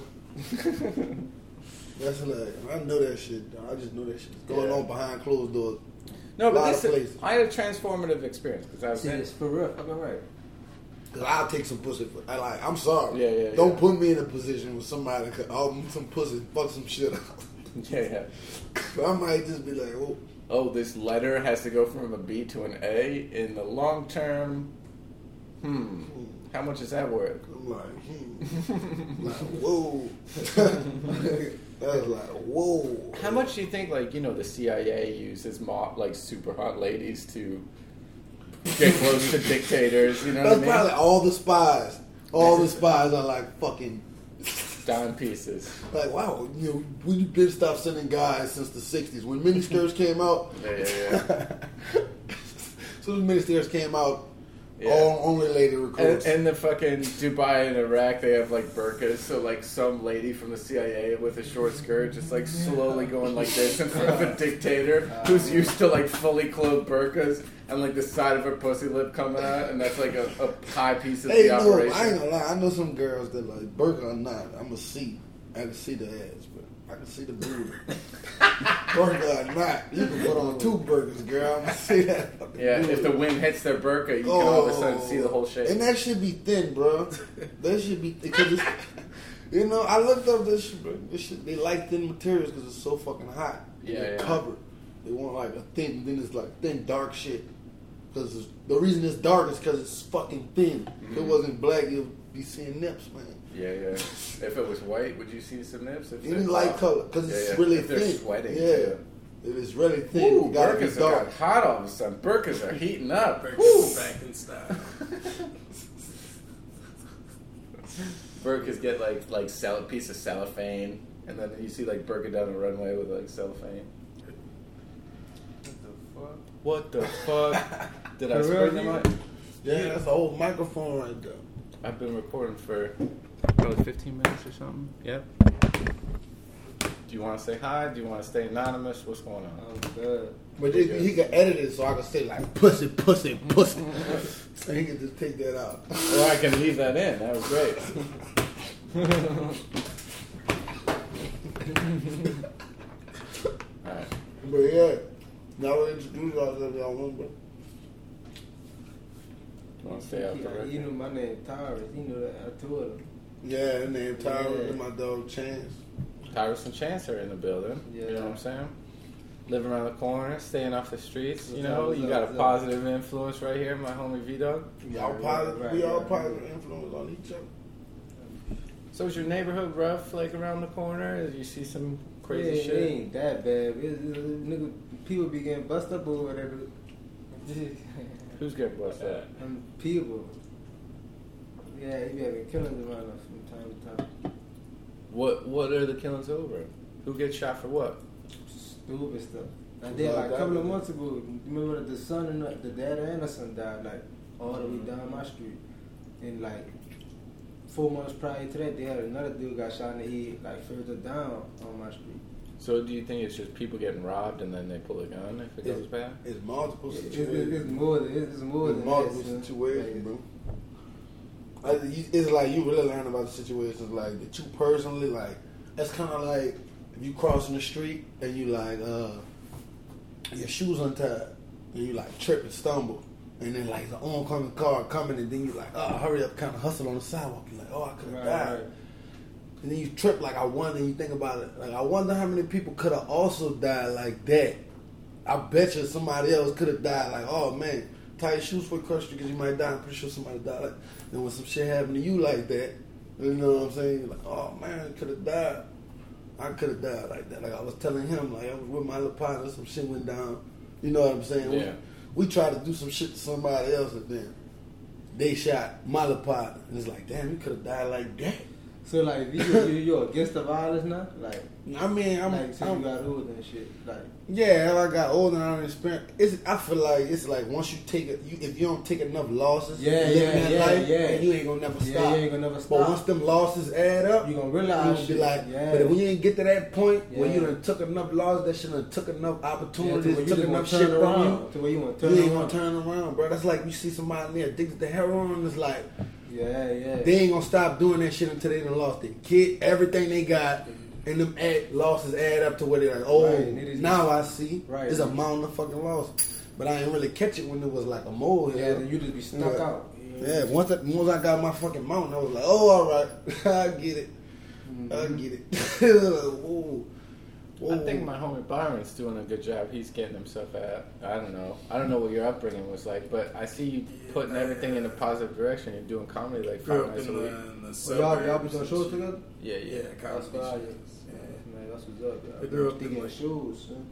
That's like I know that shit. Dog. I just know that shit. It's going Yeah. on behind closed doors. No, A but lot of listen, places. I had a transformative experience because I was See, in. it's for real. Fucking right. Cause I'll take some pussy. For, I like. I'm sorry. Yeah, yeah, Don't yeah. put me in a position with somebody. Could, oh, some pussy. Fuck some shit up. Yeah, yeah. I might just be like, oh, Oh, this letter has to go from a B to an A in the long term. Hmm. How much is that worth? I'm like, hmm. Like, whoa. That's like, whoa. How much do you think, like, you know, the C I A uses mo- like super hot ladies to get close to dictators? You know That's what I mean? probably all the spies. All the spies are like fucking. Dime pieces. Like, wow, you know, we been stopped sending guys since the sixties. When miniskirts came out, Yeah, yeah, yeah. so the miniskirts came out, Yeah. all only lady And, recruits. and the fucking Dubai and Iraq, they have like burqas. So like some lady from the C I A with a short skirt, just like slowly going like this in front of a dictator who's used to like fully clothed burqas and like the side of her pussy lip coming out, and that's like a, a high piece of Hey, the no, operation. I ain't gonna lie. I know some girls that like burqa or not. I'm gonna see. I can see the ass, but I can see the booty. Burqa or not, you can put on two burgers, girl. I'm gonna see that. Yeah, if the wind hits their burqa, you can all of a sudden see the whole shape. Oh. And that should be thin, bro. That should be because it's, you know, I looked up this shit, bro. This shit, they like thin materials because it's so fucking hot. They Yeah, get yeah. covered. They want like a thin, then it's like thin, dark shit. Because the reason it's dark is because it's fucking thin. If it Mhm. wasn't black, you'd be seeing nips, man. Yeah, yeah. If it was white, would you see some nips? If Any it's light soft? color, because Yeah, it's yeah. really if they're thin. sweating, yeah. too. If it's really thin, Ooh, you gotta be burgers dark. got hot all of a sudden. Burgers are heating up. Burgers back in style. Burgers get like like sell, piece of cellophane, and then you see like burger down the runway with like cellophane. What the fuck? Did I For spray real, them you- out? Yeah, that's an old microphone right there. I've been recording for probably fifteen minutes or something. Yep. Do you want to say hi? Do you want to stay anonymous? What's going on? I'm good. But he, he can edit it so I can say like pussy, pussy, pussy. So he can just take that out. Or I can leave that in. That was great. Alright. But yeah, now we introduce ourselves, y'all remember? You want to stay out the record? You know my name Tyrus. You know that I told him. Yeah, his name Tyler Yeah. and my dog Chance. Tyrus and Chance are in the building. Yeah. You know what I'm saying? Living around the corner, staying off the streets. You What's know, up, what's you up, got a what's up? positive influence right here, my homie V-Dog. Y'all Right, positive, right, we all right. positive influence on each other. So is your neighborhood rough, like around the corner? Do you see some crazy yeah, shit? It ain't that bad. It, it, it, nigga, people be getting bust up or whatever. Who's getting busted up? And people. Yeah, he be having killings around us from time to time. What What are the killings over? Who gets shot for what? Stupid stuff. And then like a couple of months ago, remember the son and the, the dad and the son died like all the way down my street. And like four months prior to that, they had another dude got shot in the head like further down on my street. So do you think it's just people getting robbed and then they pull a gun if it It's- goes bad? It's multiple It's, it's, situations. it's more than it's more It's than multiple that, son. situations, bro. Like, you- it's like you really learn about the situations like that you personally like. That's kind of like if you crossing the street and you like uh your shoes untied and you like trip and stumble and then like the oncoming car coming and then you like oh hurry up, kind of hustle on the sidewalk. You're like oh I could have Right, died. right. And then you trip like I wonder. And you think about it like I wonder how many people could have also died like that. I bet you somebody else could have died like oh man. Tie your shoes for cross street because you might die. I'm pretty sure somebody died. Like, and when some shit happened to you like that, you know what I'm saying? You're like, oh man, could have died. I could have died like that. Like I was telling him, like I was with my little partner, some shit went down. You know what I'm saying? Yeah. We, we tried to do some shit to somebody else, and then they shot my little partner, and it's like, damn, you could have died like that. So like, you you you against the violence now? Like, I mean, I'm, like since I'm you got older and shit. Like, yeah, as I got older and I experienced, it's, I feel like it's like once you take it, you, if you don't take enough losses, Yeah, living yeah, that yeah, life, yeah. then you ain't gonna never Yeah, stop. you ain't gonna never But stop. once them losses add up, you gonna you realize gonna be shit. like, yeah. but when you ain't get to that point where you Yeah. done took enough losses, that shit done took enough Yeah, to opportunities, where you took just enough wanna shit turn from around. you, To where you want to you turn ain't around. gonna turn around, bro. That's like you see somebody there addicted to heroin, it's like Yeah, yeah. they ain't gonna stop doing that shit until they done lost their kid, everything they got, and them add, losses add up to where they're like, oh, Right, and it is- now I see. Right. It's a mountain of fucking loss. But I didn't really catch it when it was like a molehill. Yeah, then you just be stuck Yeah. out. Yeah, once I, once I got my fucking mountain, I was like, oh, all right, I get it. I Mm-hmm. get it. Whoa. Whoa. I think my homie Byron's doing a good job. He's getting himself out. I don't know. I don't know what your upbringing was like, but I see you putting everything in a positive direction. You're doing comedy like Grew five up nights a in week. the, in the So y'all, y'all be suburbs doing and shows shit. together? Yeah, yeah. Yeah, That's comedy fire. shows. Man, that's what's up. I Y'all grew up thinking in- of shows, son.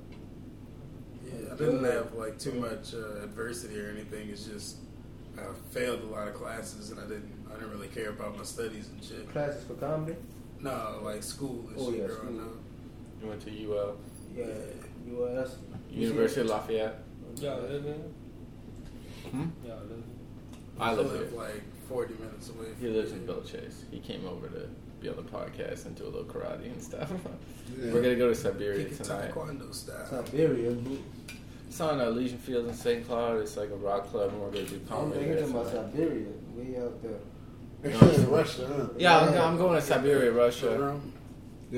Yeah, I didn't have like too much uh, adversity or anything. It's just I failed a lot of classes and I didn't I didn't really care about my studies and shit. Classes for comedy? No, like school and Oh, shit yeah, growing school. up. You went to U L, Yeah, U S. University of Lafayette. Y'all live in? Hmm? Y'all live I live here. like forty minutes away. He lives in Bill Chase. He came over to be on the podcast and do a little karate and stuff. Yeah. We're gonna go to Siberia Kick it tonight. taekwondo style. Siberia, boo. It's on uh, Legion Fields in Saint Cloud. It's like a rock club, and we're gonna do I'm comedy. thinking there about tonight. Siberia, way out there. It's in Russia, huh? Yeah, I'm, I'm going to Siberia, Russia. Yeah.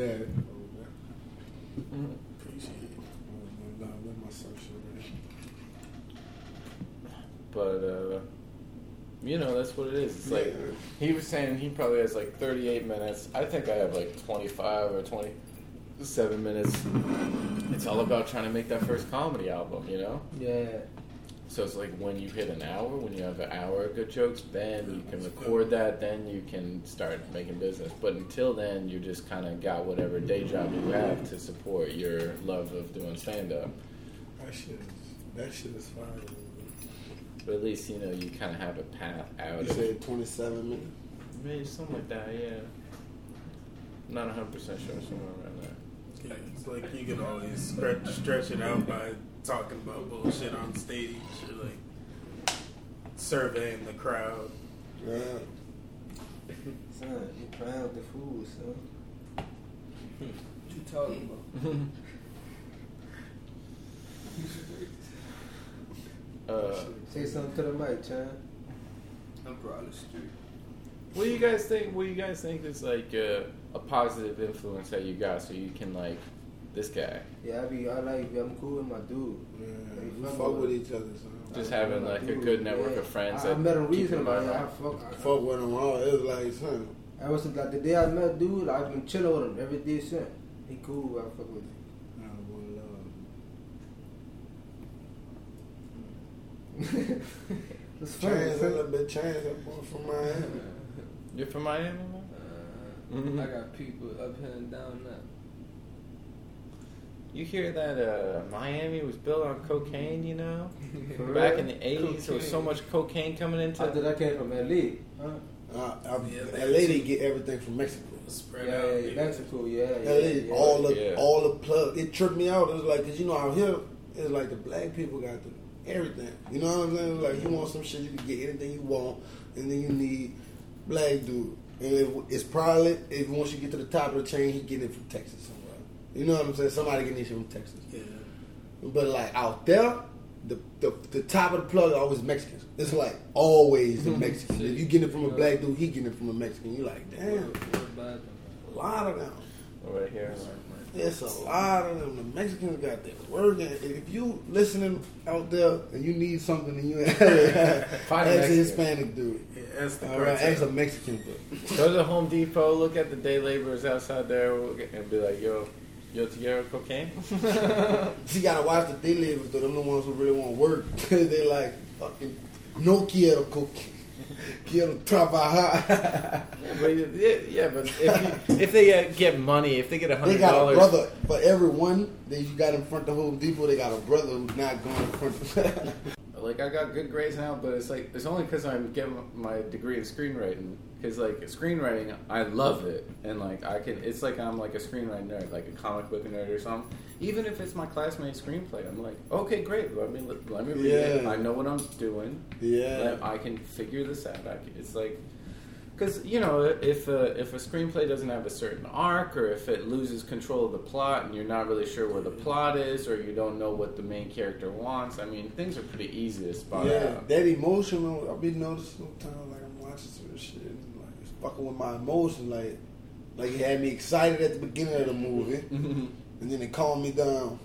Mhm. Appreciate it. I'm done with my social already. But uh, you know, that's what it is. It's like he was saying he probably has like thirty-eight minutes. I think I have like twenty-five or twenty-seven minutes. It's all about trying to make that first comedy album, you know. Yeah. So it's like when you hit an hour, when you have an hour of good jokes, then you can record that, then you can start making business. But until then, you just kind of got whatever day job you have to support your love of doing stand-up. That shit is, that shit is fire. But at least, you know, you kind of have a path out You of said twenty-seven minutes? Maybe something like that, yeah. Not one hundred percent sure, somewhere around there. Yeah, it's like you can always stretch, stretch it out by talking about bullshit on stage or like surveying the crowd. Yeah. Son, you playing with the food, son. What you talking about? Uh, Say something to the mic, Chan. I'm probably street. what do you guys think? What do you guys think is like uh, a positive influence that you got, so you can like this guy? Yeah, I be, I like, I'm cool with my dude. Yeah, We we fuck fuck with- with each other, son. Just I- having my like a dude, good network yeah. of friends. I, I that met him keep recently. in I, I mind. fuck. Fuck with them all. It was like, son. I was like the day I met dude, I've been chilling with him every day since. He cool. I fuck with him. Nah, one love. It's funny. Chance, a son. little bit chance. That boy from Miami. You're from Miami, man? Uh, Mhm. I got people up here and down now. You hear that uh, Miami was built on cocaine, you know? For Back real? in the eighties, there was so much cocaine coming into I thought I came from L A. Huh? Uh, I, Yeah, L A, they get everything from Mexico. Spread Yeah, out. yeah, yeah, Mexico, yeah. yeah, L A, yeah. all the Yeah. all the plug. It tripped me out. It was like, cause you know out here, it's like the black people got the everything. You know what I'm saying? Like you want some shit, you can get anything you want, and then you need black dude. And it, it's probably if once you get to the top of the chain, he getting it from Texas somewhere. You know what I'm saying? Somebody getting this shit from Texas. Yeah. But like out there, the, the the top of the plug are always Mexicans. It's like always the Mexicans. If you get it from a black dude, he getting it from a Mexican. You like, damn, What, what about them? a lot of them. right here. It's a lot of them. The Mexicans got their work. And if you listening out there and you need something and you ask a Find a Mexican. Hispanic dude. Yeah, that's the All right, cartel. ask a Mexican dude. Go to Home Depot, look at the day laborers outside there, and be like, yo, yo, Tierra cocaine? You gotta watch the day laborers though. Them the ones who really want to work. They like fucking no quiero cocaine. Quiero trabajar. But, yeah, yeah, but if, you, if they uh, get money, if they get a They hundred got a dollars, brother for every one that you got in front of Home Depot. They got a brother who's not going in front of. like I got good grades now, but it's like it's only because I'm getting my degree in screenwriting. Because like screenwriting, I love it, and like I can. It's like I'm like a screenwriting nerd, like a comic book nerd or something. Even if it's my classmate's screenplay, I'm like, okay, great. Let me let me read it. Yeah. I know what I'm doing. Yeah. Let- I can figure this out. I can, it's like. Because you know, if a, if a screenplay doesn't have a certain arc, or if it loses control of the plot, and you're not really sure where the plot is, or you don't know what the main character wants, I mean, things are pretty easy to spot Yeah, out. that emotional. I've been noticing sometimes, like I'm watching some shit, and like it's fucking with my emotions. Like, like it had me excited at the beginning of the movie, and then it calmed me down.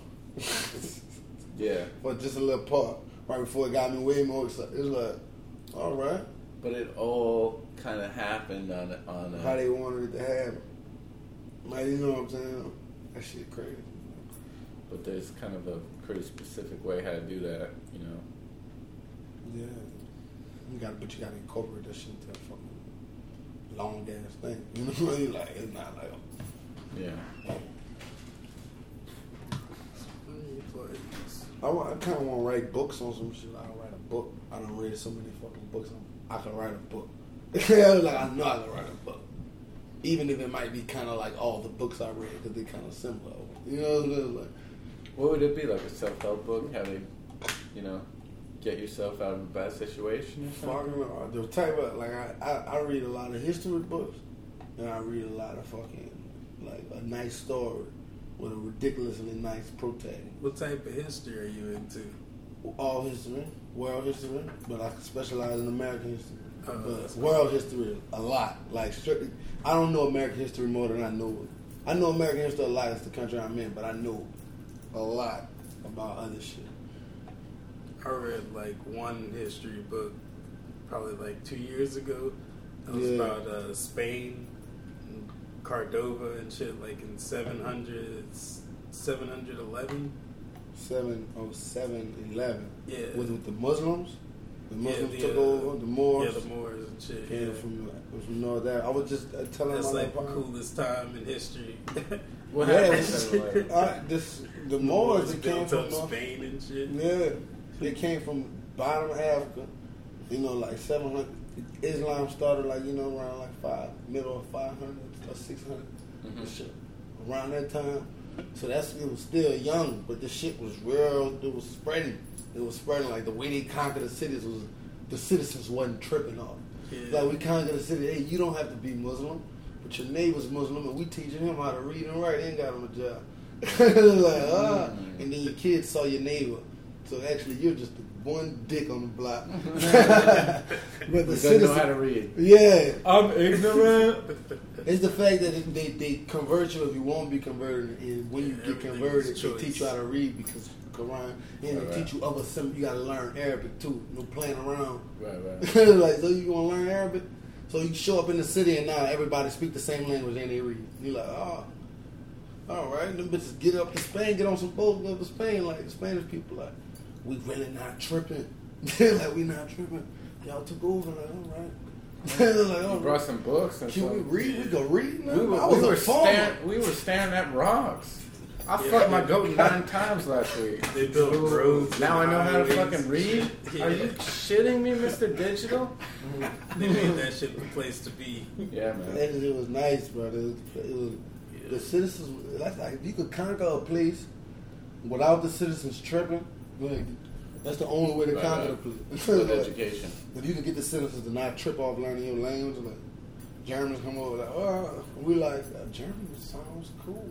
Yeah, for just a little part, right before it got me way more excited. It was like, all right, but it all kind of happened on on. how Uh, they wanted it to happen. Like, you know what I'm saying? That shit crazy. but there's kind of a pretty specific way how to do that, you know. Yeah, you got, but you got to incorporate that shit into a fucking long ass thing. You know what I mean? Like, it's not like. Yeah. I, wa- I kind of want to write books on some shit. I'll write a book. I don't read so many fucking books. I can write a book. Like, I know I can write a book. Even if it might be kind of like all the books I read, because they're kind of similar. You know what I'm saying? Like, What would it be, like a self-help book? How to, you know, get yourself out of a bad situation or something? fucking, uh, the type of, like, I, I, I read a lot of history books, and I read a lot of fucking, like, a nice story with a ridiculously nice protagonist. What type of history are you into? All history, world history, but I specialize in American history. Uh, But world history, a lot. Like, strictly, I don't know American history more than I know it. I know American history a lot. It's the country I'm in, but I know a lot about other shit. I read like one history book probably like two years ago. It was Yeah. about uh, Spain, and Cordova and shit, like in seven hundred, seven hundred eleven. seven oh seven eleven. Yeah. Was it the Muslims? The Muslims Yeah, took the, uh, over, the Moors. Yeah, the Moors and shit. Came Yeah. from, from North Africa. I was just uh, telling That's my like the little partner. coolest time in history. What Yeah, happened? it was- uh, this, the Moors that came built from up North, Spain and shit. yeah, they came from bottom of Africa. You know, like seven hundred. Islam started like you know around like five, middle of five hundred or six hundred, Mhm. shit. Around that time. So that's it was still young, but the shit was real. It was spreading. It was spreading like the way they conquered the cities was the citizens wasn't tripping off. Yeah. Like we conquered the city. Hey, you don't have to be Muslim, but your neighbor's Muslim, and we teaching him how to read and write. He ain't got him a job. Like ah, and then your kids saw your neighbor. So actually, you're just one dick on the block. But the You don't know citizens, how to read. yeah, I'm ignorant. it's the fact that it- they, they convert you if you won't be converted, and when you Yeah, get everything converted, is they choice. teach you how to read because Quran, and Right, they right. teach you other some. You got to learn Arabic too. No playing around. Right, right. Like so, you gonna learn Arabic? So you show up in the city, and now everybody speak the same language and they read. You're like, oh, all right, them bitches get up to Spain, get on some boats, go to Spain. Like the Spanish people, like we really not tripping. Like we not tripping. Y'all took over. Like all right. Like, all You brought right. some books and Can we some- read? We go read now? We were, I was we a were farmer. staring. We were staring at rocks. I Yeah. fucked my goat nine times last week. They built roads. Now I and know how to highways. fucking read. Yeah. Are you shitting me, Mister Digital? They made that shit the place to be. Yeah, man. And it was nice, bro. It was, it was the citizens. That's like if you could conquer a place without the citizens tripping. Like, that's the only way to Right, conquer right. the place. With Like, education. if you could get the citizens to not trip off learning your language, like Germans come over, like, oh, we like uh, German sounds cool.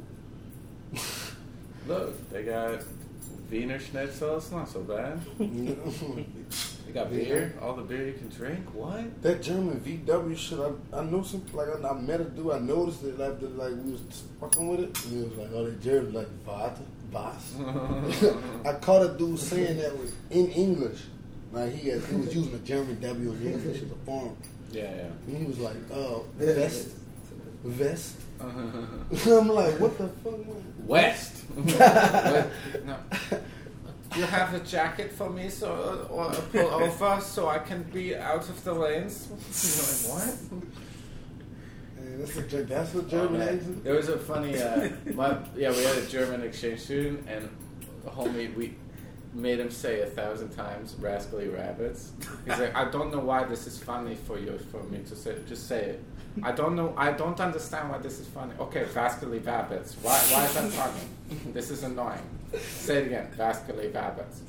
Look, they got Wiener Schnitzel. It's not so bad. You know? They got beer. All the beer you can drink. What? That German V W shit, I, I know some, like, I, I met a dude, I noticed it after, like, we was fucking with it, and he was like, oh, they German, like, Vater, Boss. I caught a dude saying that was in English. Like, he, had, he was using a German W in English as a form. Yeah, yeah. And he was like, oh, vest, vest. I'm like, what the fuck, man? West. What? No. You have a jacket for me, so or a pullover, so I can be out of the lanes. You're like, what? Man, that's a, Ger- that's a German accent? There was a funny, uh, my, yeah, we had a German exchange student, and the homie, we made him say a thousand times "rascally rabbits." He's like, I don't know why this is funny for you, for me to say. Just say it. I don't know. I don't understand why this is funny. Okay, rascally rabbits. Why? Why is that funny? This is annoying. Say it again. Rascally rabbits.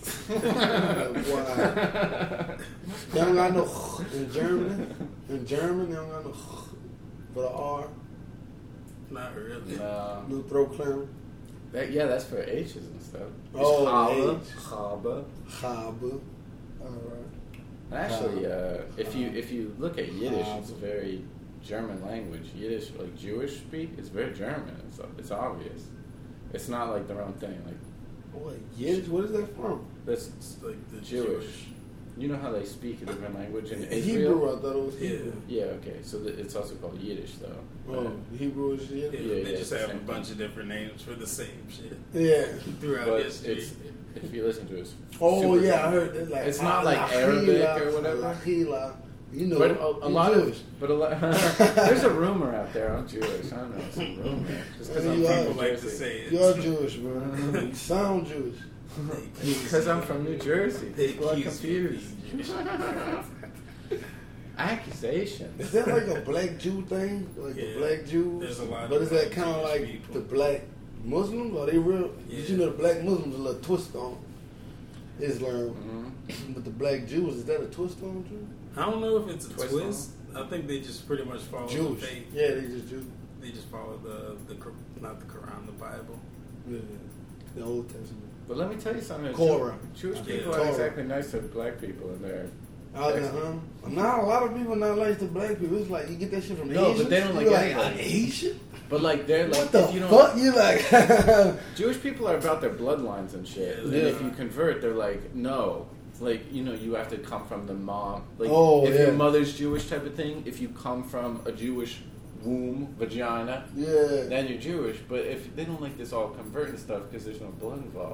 Why? They don't got no in Germany. In German, they don't got no for the R. Not really. No. No throat clearing. That, yeah, that's for H's and stuff. Oh, Habe, H. Habe. Habe. All right. And actually, Habe. uh, if you if you look at Yiddish, it's a very German language. Yiddish, like Jewish speak, is very German. It's it's obvious. It's not like their own thing. Like What Yiddish? What is that from? that's It's like the Jewish. Jewish. You know how they speak a different language in Israel? Hebrew. I thought it was Yeah. Hebrew. Yeah, okay. So th- it's also called Yiddish, though. Oh, Hebrew is Yeah, Yiddish. Yeah, they yeah, just it's have the a same bunch thing. of different names for the same shit Yeah. throughout But history. it's if you listen to it, it's Oh super yeah, I German. heard that. Like, It's not ah, like la Arabic hila, or whatever. la hila. You know, But a, a you're lot Jewish. of, but a lot. There's a rumor out there. I'm Jewish. I don't know. It's a rumor. Just because Yeah, I'm you from are. New People like to Jersey. say it. You're Jewish, bro. You sound Jewish. Because I'm from New Jersey. They People are accuse me of confused. being Jewish. Accusations. Is that like a black Jew thing? Like Yeah. the black Jews? There's a lot But of is that black kind of Jewish like people. the black Muslims? Are they real? Did you Yeah. know the black Muslims a little twist on Islam? Mhm. But the black Jews, is that a twist on Jew? I don't know if it's a Twist twist. I think they just pretty much follow Jewish. the faith. Yeah, they just Jews. They just follow the the Qur- not the Quran, the Bible. Yeah. The Old Testament. But let me tell you something. Korah. Jew- Jewish Yeah. people Korah. are exactly nice to black people in there. Out there, huh? Now a lot of people not like the black people. It's like you get that shit from No, but Asians. they don't like You're like anybody. "An Asian. But like they're like, What the if you don't, fuck? You like? Jewish people are about their bloodlines and shit. Yeah, And yeah. if you convert, they're like, no. Like, you know, you have to come from the mom. Like, Oh, if yeah. your mother's Jewish type of thing, if you come from a Jewish womb, vagina, Yeah. then you're Jewish. But if they don't like this all converting stuff because there's no blood involved.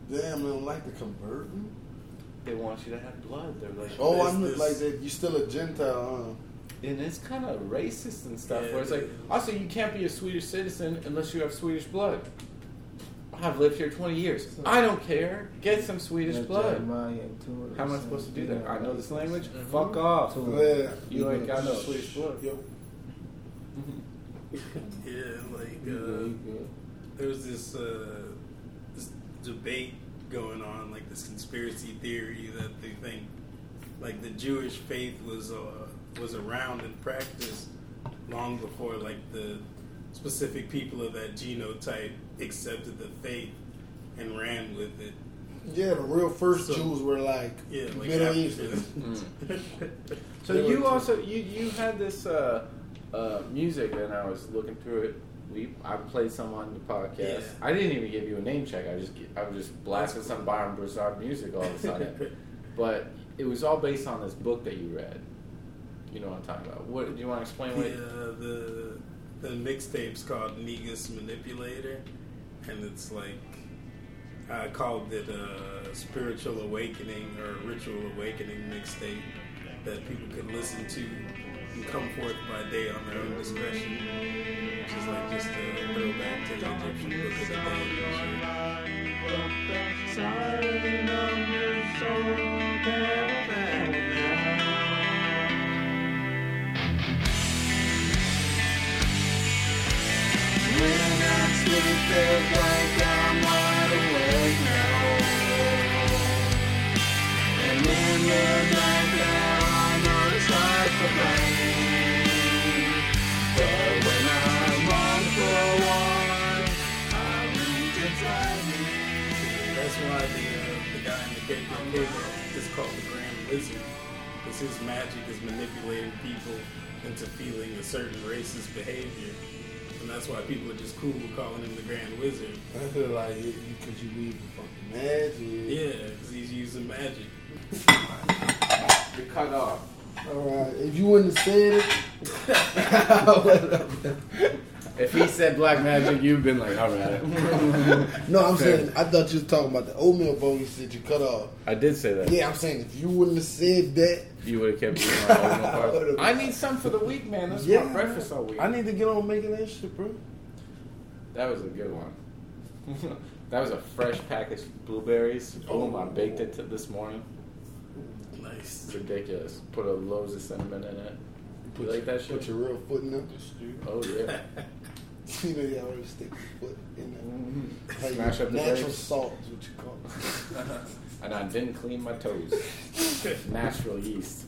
Damn, they don't like the converting. They want you to have blood. They're like, Oh, this- I'm this- like that. You still a Gentile, huh? And it's kind of racist and stuff. Yeah, where it's it like, is. also, you can't be a Swedish citizen unless you have Swedish blood. I've lived here twenty years. I don't care. Get some Swedish Like blood. Jeremiah and Torah How am I or supposed to do something. that? I know this language. Mhm. Fuck off. Yeah. You ain't got no Swedish blood. Yo. Yeah, like You good, uh, you good. there was this uh, this debate going on, like this conspiracy theory that they think like the Jewish faith was uh, was around in practice long before like the specific people of that genotype accepted the faith and ran with it. Yeah, the real first So- Jews were like Yeah, like Middle after Eastern. this. So They you were- also you you had this uh, uh, music, and I was looking through it. We I played some on the podcast. Yeah. I didn't even give you a name check. I just I was just blasting That's cool. some Byron Broussard music all of a sudden. But it was all based on this book that you read. You know what I'm talking about. What do you want to explain? What? Yeah, the the mixtape's called Negus Manipulator, and it's like I called it a spiritual awakening or ritual awakening mixtape that people could listen to and come forth by day on their own discretion, which is like just a throwback to the Egyptian book of the day. That's why the, uh, the guy in the K K K is called the Grand Wizard, because his magic is manipulating people into feeling a certain racist behavior. And that's why people are just cool with calling him the Grand Wizard. I feel like it, because you leave the fucking magic. Yeah, because he's using magic. You're cut off. All right. If you wouldn't have said it. If he said black magic, you've been like, all right. No, I'm Fair. saying I thought you was talking about the oatmeal bowl. You said you cut off. I did say that. Yeah, I'm saying if you wouldn't have said that, You would have kept eating my oatmeal bars. I need some for the week, man. That's yeah, my breakfast all week. I need to get on making that shit, bro. That was a good one. That was a fresh packaged blueberries. Boom, I baked it to this morning. Nice. It's ridiculous. Put a loads of cinnamon in it. You like that shit? Put your real foot in there. Oh, yeah. You know, you already stick your foot in there. How you- Smash up the natural grapes. salt is what you call it. And I didn't clean my toes. Natural yeast.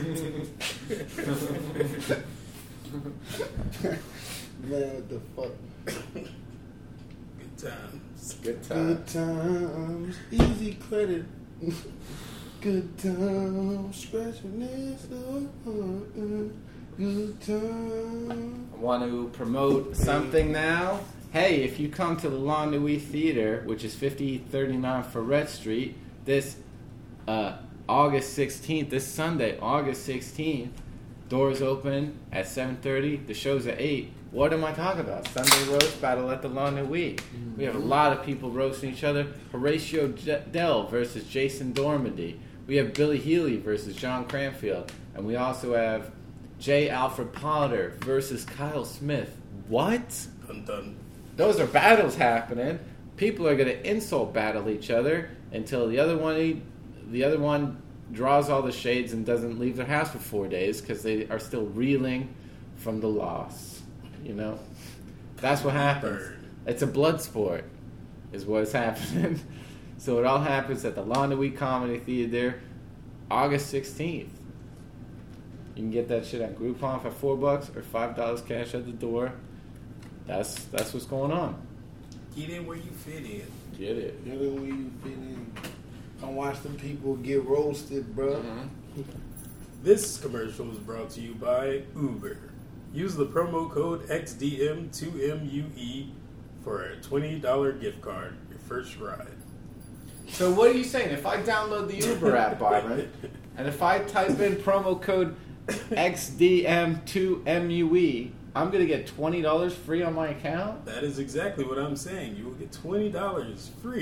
Man, what the fuck? Good times. Good time. Good times, easy credit. Good times, scratching this up. Good times. I want to promote something now. Hey, if you come to the La Nuit Theater, which is fifty thirty-nine Ferret Street, this uh, August sixteenth, this Sunday, August sixteenth, doors open at seven thirty. The show's at eight. What am I talking about? Sunday roast battle at the La Nuit. We have a lot of people roasting each other. Horatio J- Dell versus Jason Dormandy. We have Billy Healy versus John Cranfield. And we also have J. Alfred Potter versus Kyle Smith. What? Dun dun. Those are battles happening. People are going to insult battle each other until the other one, the other one draws all the shades and doesn't leave their house for four days because they are still reeling from the loss. You know, that's what happens. It's a blood sport, is what's happening. So it all happens at the La Nuit Comedy Theater, August sixteenth. You can get that shit on Groupon for four bucks or five dollars cash at the door. That's that's what's going on. Get in where you fit in. Get it. You know when you fit in. Come watch them people get roasted, bro. Mm-hmm. This commercial is brought to you by Uber. Use the promo code X D M two M U E for a twenty dollars gift card, your first ride. So what are you saying? If I download the Uber app, Byron, and if I type in promo code X D M two M U E, I'm going to get twenty dollars free on my account? That is exactly what I'm saying. You will get twenty dollars free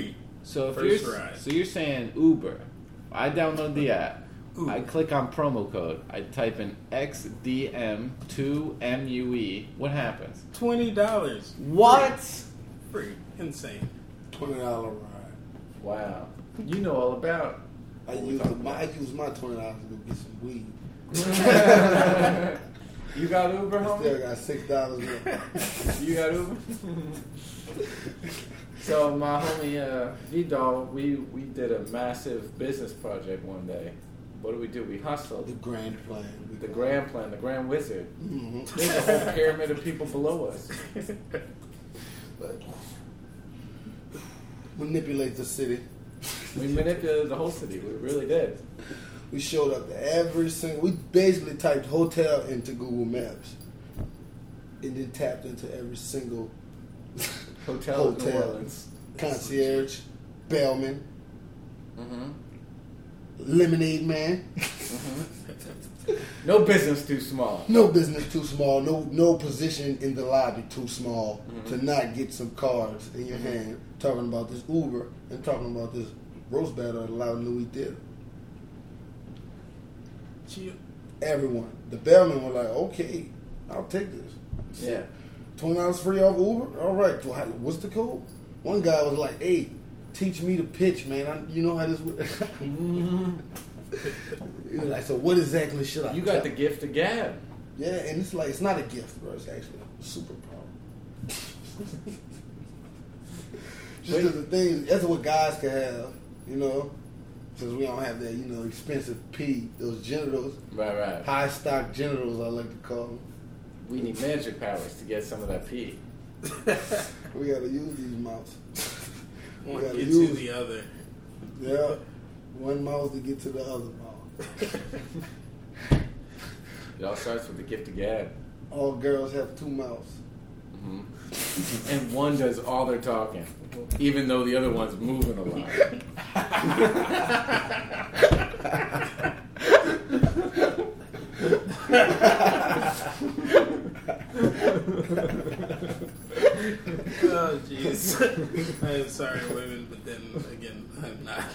So if First you're ride. so you're saying Uber, I download the app. Uber. I click on promo code. I type in X D M two M U E. What happens? Twenty dollars. What? Free. Insane. Twenty dollar ride. Wow. You know all about. I use the, my I use my twenty dollars to go get some weed. You got Uber, I homie? still got six dollars left. You got Uber? So my homie uh, V-Doll, we, we did a massive business project one day. What did we do? We hustled. The grand plan. The grand plan, the grand wizard. Mm-hmm. There's a whole pyramid of people below us. But manipulate the city. We manipulated the whole city. We really did. We showed up to every single. We basically typed hotel into Google Maps, and then tapped into every single Hotel in New hotel, Orleans. concierge, bellman, Mm-hmm. lemonade man. Mm-hmm. No business too small. No business too small. No no position in the lobby too small Mhm. to not get some cards in your hand. Talking about this Uber and talking about this roast battle at Loud Louis Theater. Everyone, the bellman were like, "Okay, I'll take this." Yeah. Twenty dollars free off Uber. All right. Do I, what's the code? One guy was like, "Hey, teach me to pitch, man. I, you know how this." He was like, so what exactly should I? You got tell? the gift of gab. Yeah, and it's like it's not a gift, bro. It's actually a superpower. Just because the thing, that's what guys can have, you know, since we don't have that, you know, expensive pee, those genitals, Right, right. high stock genitals, I like to call them. We need magic powers to get some of that pee. We gotta use these mouths. We One gotta get use to the other. Yeah, one mouth to get to the other mouth. It all starts with the gift of gab. All girls have two mouths. Mm-hmm. And one does all their talking, even though the other one's moving a lot. Oh, jeez. I am sorry, women, but then again, I'm not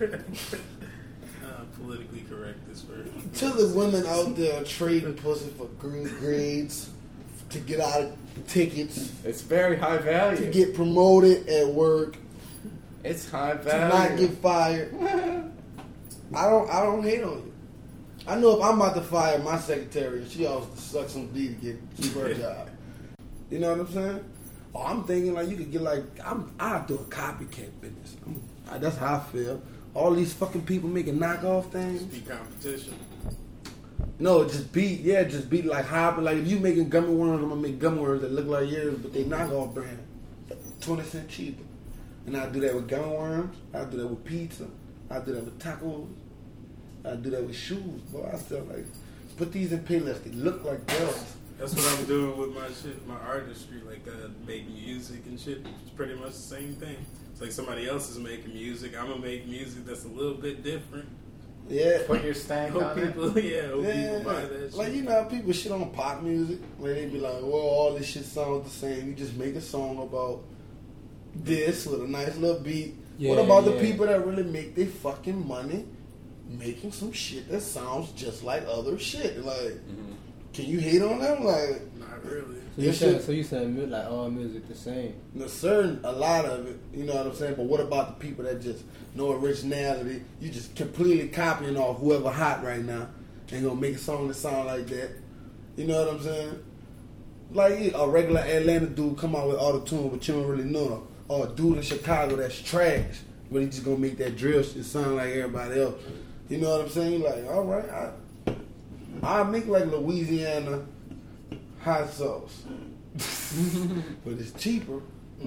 uh, politically correct this word. To the women out there trading pussy for green grades, to get out of tickets, It's very high value. to get promoted at work, It's high to value. not get fired. I don't. I don't hate on you. I know if I'm about to fire my secretary, she always suck some D to get keep her job. You know what I'm saying? Oh, I'm thinking like you could get like I'm. I do a copycat business. I'm, I, that's how I feel. All these fucking people making knockoff things. Be competition. No, just beat. Yeah, just beat like hop. Like if you making gummy worms, I'm gonna make gummy worms that look like yours, but they knockoff brand, twenty cent cheaper. And I do that with gummy worms. I do that with pizza. I do that with tacos. I do that with shoes. Boy, I still like put these in Payless. They look like girls. That's what I'm doing with my shit, my artistry, like uh, make music and shit. It's pretty much the same thing. It's like somebody else is making music. I'm gonna make music that's a little bit different. Yeah. Put your stank Hope on people, it. yeah, hope Yeah. people buy that shit. Like you know how people shit on pop music, where they be like, "Well, all this shit sounds the same." You just make a song about this with a nice little beat. Yeah, what about yeah. the people that really make their fucking money making some shit that sounds just like other shit? Like, Mm-hmm. can you hate on them? Like, Not really. So you This saying shit- so you saying mu- like all music the same? a certain, a lot of it, you know what I'm saying? But what about the people that just no originality? You just completely copying off whoever hot right now and gonna make a song that sound like that. You know what I'm saying? Like a regular Atlanta dude come out with auto-tune, but you don't really know them. Or a dude in Chicago that's trash, but he just gonna make that drill shit sound like everybody else. You know what I'm saying? Like, all right, I I make like Louisiana hot sauce, but it's cheaper.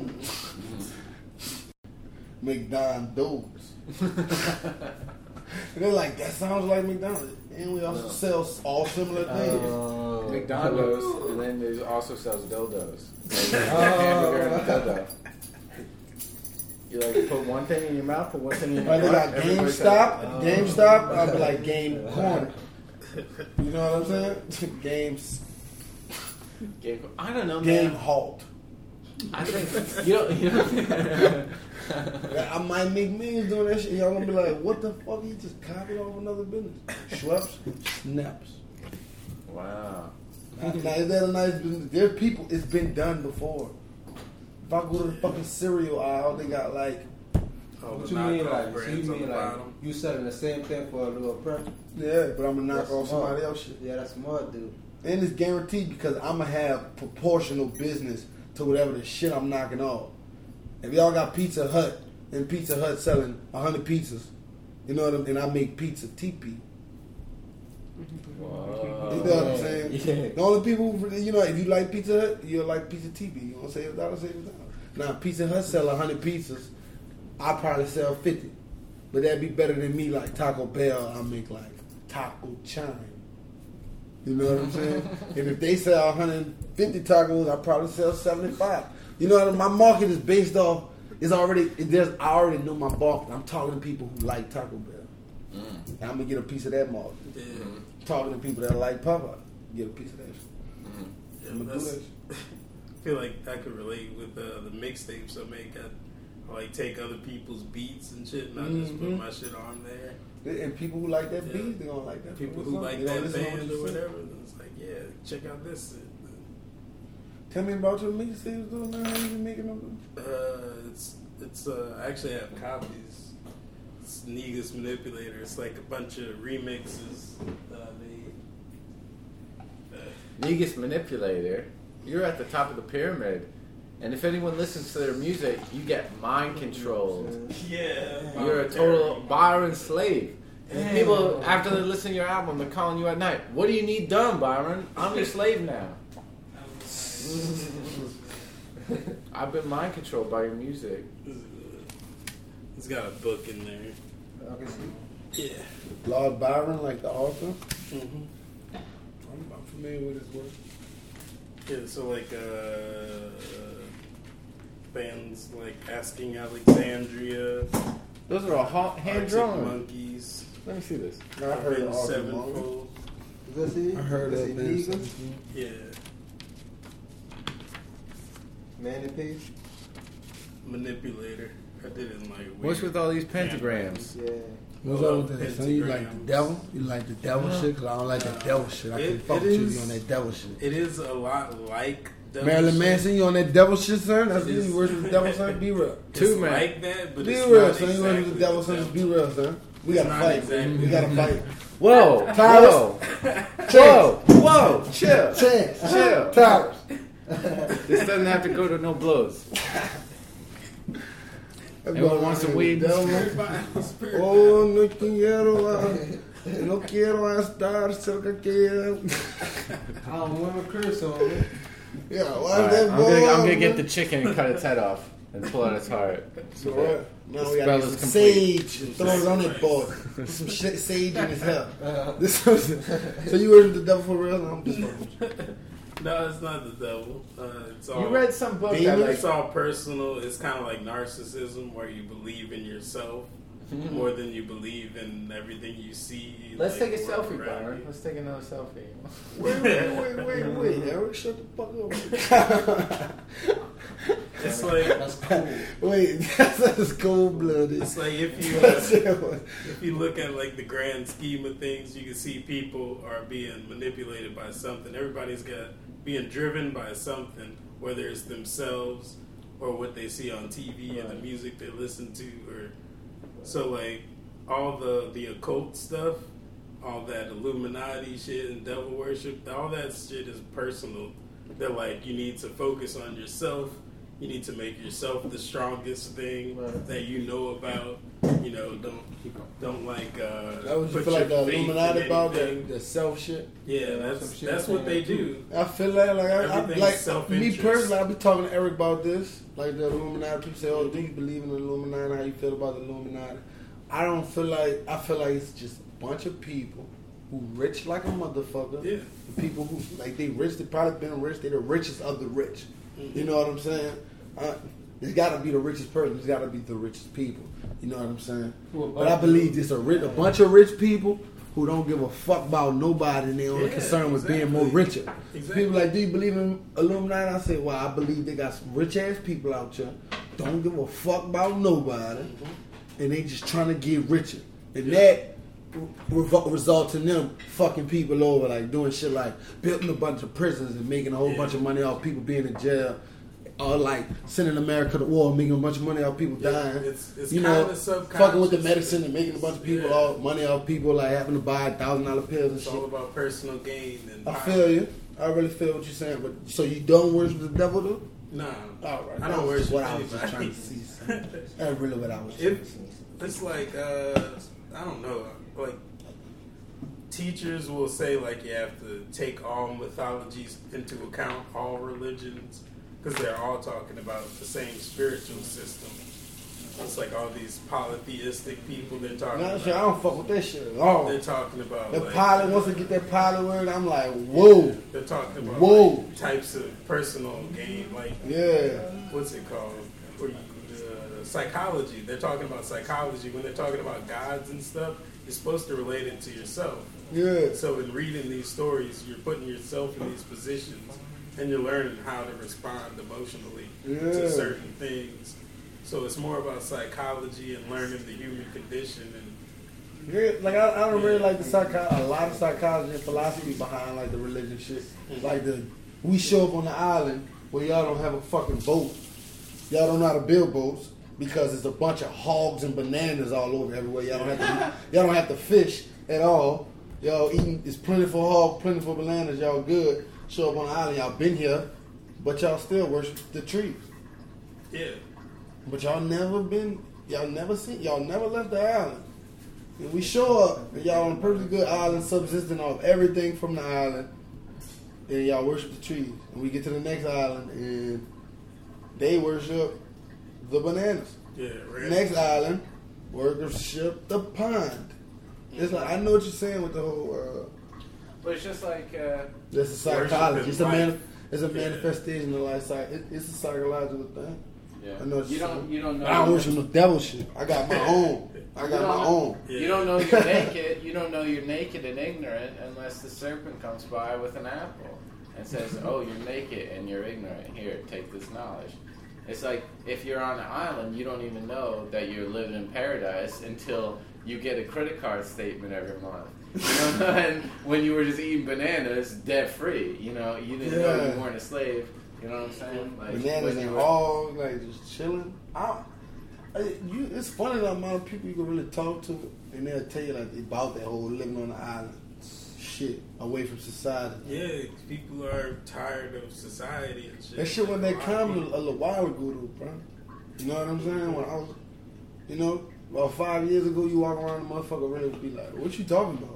McDonald's. They're like, that sounds like McDonald's. And we also sell all similar things. Uh, McDonald's, and then there's also sells dildos. Like, Oh. hamburger and a dildo. You like put one thing in your mouth, put one thing in your Or they butt. got everybody GameStop. says- GameStop, I'd be like Game Corner. You know what I'm saying? Games. Game, I don't know, Game man. Halt. I think you don't. You don't I might make millions doing that shit. Y'all gonna be like, what the fuck? You just copied off another business. Schweppes, snaps. Wow. Now, is that a nice business? There are people, it's been done before. If I go to the fucking cereal aisle, they got like. Oh, What the you mean, knockoff like, so brands you on mean the like bottom. you selling the same thing for a little price? Yeah, but I'm gonna knock That's off smart. somebody else shit. Yeah, that's smart, dude. And it's guaranteed because I'm gonna have proportional business to whatever the shit I'm knocking off. If y'all got Pizza Hut and Pizza Hut selling a hundred pizzas, you know what I'm, and I make pizza T P. Whoa. You know what I'm saying? Yeah. The only people, who, you know, if you like Pizza Hut, you'll like Pizza T P. You want to save a dollar, save a dollar. Now, if Pizza Hut sell a hundred pizzas, I probably sell fifty. But that'd be better than me like Taco Bell. I make like Taco Chime. You know what I'm saying? And if they sell one hundred fifty tacos, I probably sell seventy-five. You know what I mean? My market is based off. It's already. There's. I already know my market. I'm talking to people who like Taco Bell. Mm. And I'm gonna get a piece of that market. Yeah. Talking to people that like Popeye, get a piece of that. Mm. Yeah, I'm gonna do that's- that. I feel like I could relate with uh, the mixtapes I make. I, I like take other people's beats and shit, and I just put Mhm. my shit on there. And people who like that Yeah. beat, they gonna like that. People fucking who song. like They gonna that listen to what band you or say. whatever, it's like, yeah, check out this shit. Tell me about your mixtapes, though, man. How you been making them? Uh, it's it's uh, I actually have copies. It's Negus Manipulator. It's like a bunch of remixes that I made. Uh, Negus Manipulator. You're at the top of the pyramid, and if anyone listens to their music, you get mind controlled. yeah, You're a total Byron slave. And people, after they listen to your album, they're calling you at night. What do you need done, Byron? I'm your slave now. I've been mind controlled by your music. It's got a book in there. I can see. Yeah. Lord Byron, like the author. Mm-hmm. I'm, I'm familiar with his work. Yeah, so like uh, bands like Asking Alexandria, Those are all hand Arctic drawn. Monkeys. Let me see this. I heard of Avenged Arctic Sevenfold. Is that it? I heard Is that it band. Negus? Yeah, Manny Page? Manipulator. I did it in like weird. What's with all these pentagrams? Yeah. What's Oh, up with that? So you like the pentagrams. devil? You like the devil shit? Cause I don't like that devil shit. I It- can't fuck it with you is- on that devil shit. It is a lot like Devil Marilyn Shit. Manson, you on that devil shit, son? That's It you is. worship with the devil, son? Be real. It's Two man. like that, but Be it's real, not son. You exactly worship with the devil, the son? Just be devil. real, son. We It's gotta not fight. exactly We gotta fight. Whoa, whoa, whoa, whoa, chill, Chance. chill. Towers. This doesn't have to go to no blows. Anyone want some weed? Oh, no quiero, ah, no quiero estar cerca que. I don't want to curse on it. Yeah, why All right, that I'm boy? gonna, I'm gonna get the chicken and cut its head off and pull out its heart. So All right. that Now the we spell gotta get is some complete. sage and throw it on that boy. Put some shit, sage in his hair. This was, so you worship the devil for real? No, I'm just fucking. No, it's not the devil. Uh, it's all. You read some book that Demons? like It's all personal. It's kind of like narcissism, where you believe in yourself more than you believe in everything you see. Let's like, take a world selfie, around Byron. you. Let's take another selfie. Wait, wait, wait, wait, wait, Eric, shut the fuck up. It's like That's cool. Wait, that's cold blooded. it's like if you uh, if you look at like the grand scheme of things, you can see people are being manipulated by something. Everybody's got being driven by something, whether it's themselves or what they see on T V and the music they listen to, or so like all the the occult stuff, all that Illuminati shit and devil worship, all that shit is personal. They're like, you need to focus on yourself. You need to make yourself the strongest thing Right. that you know about. You know, don't don't like uh, That was put feel like the your faith in Illuminati about the, anything. the self shit. Yeah, that's Some shit that's like what they that, do. I feel like like I, I Everything's like me self-interest. personally. I be talking to Eric about this. Like the Illuminati people say, "Oh, do you believe in the Illuminati? How you feel about the Illuminati?" I don't feel like I feel like it's just a bunch of people who rich like a motherfucker. Yeah. The people who like they rich. They probably been rich. They the richest of the rich. Mm-hmm. You know what I'm saying? Uh, it's got to be the richest person. It's got to be the richest people. You know what I'm saying? Who But I believe it's a, rich, a bunch of rich people who don't give a fuck about nobody and they only Yeah, concerned with being exactly. more richer. Exactly. People like, do you believe in Illuminati? I say, well, I believe they got some rich ass people out here, don't give a fuck about nobody, and they just trying to get richer. And that re- results in them fucking people over, like doing shit like building a bunch of prisons and making a whole Yeah. bunch of money off people being in jail. Or like sending America to war, making a bunch of money off people Yeah, dying. it's- it's you know, kinda subconscious. fucking with the medicine and making a bunch of people Yeah. off money off people, like having to buy thousand dollar pills and It's shit. all about personal gain and I power. feel you. I really feel what you're saying. But so you don't worship the devil, though? Nah, All right. I That don't was worship what I was just anybody. trying to see. That's really what I was. It, it's like uh, I don't know, like teachers will say like you have to take all mythologies into account, all religions, because they're all talking about the same spiritual system. It's like all these polytheistic people they're talking Nah, about. shit, I don't fuck with that shit at all. They're talking about The like, pilot, once they get that pilot word, I'm like, whoa. They're talking about Whoa. like, types of personal gain, like Yeah. what's it called? Where you, uh, psychology. They're talking about psychology when they're talking about gods and stuff. You're supposed to relate it to yourself. Yeah. So in reading these stories, you're putting yourself in these positions, and you're learning how to respond emotionally Yeah. to certain things. So it's more about psychology and learning the human condition. And Yeah, like I, I don't really like the psycho- a lot of psychology and philosophy behind like the religion shit. Like the we show up on the island where y'all don't have a fucking boat. Y'all don't know how to build boats because it's a bunch of hogs and bananas all over everywhere. Y'all don't have to y'all don't have to fish at all. Y'all eating it's plentiful hog, plentiful bananas. Y'all good. Show up on the island. Y'all been here, but y'all still worship the trees. yeah, But y'all never been. Y'all never seen. Y'all never left the island. And we show up, and y'all on a perfectly good island, subsisting off everything from the island, and y'all worship the trees. And we get to the next island, and they worship the bananas. yeah, right. Next island, worship the pond. It's like I know what you're saying with the whole. Uh, But it's just like uh, that's a psychology. It's a life. man. It's a Yeah. manifestation of life. Psych- it- It's a psychological thing. yeah. I know what you you're don't saying. you don't know. I don't worship no devil shit. I got my own. I got You don't my know- own. You don't know you're naked. You don't know you're naked and ignorant unless the serpent comes by with an apple and says, "Oh, you're naked and you're ignorant. Here, take this knowledge." It's like if you're on an island, you don't even know that you're living in paradise until you get a credit card statement every month. You know, and when you were just eating bananas, debt free. You know, you didn't know Yeah. you weren't a slave. You know what I'm saying? Like Bananas when you and were- all like just chilling. I, I, you, it's funny the amount of people you can really talk to, and they'll tell you like about that whole living on the island shit away from society. Yeah, people are tired of society and shit. That shit when they Like, come a, a little while ago, though, bro. You know what I'm saying? When I was, you know, about five years ago, you walk around the motherfucker really would be like, "What you talking about?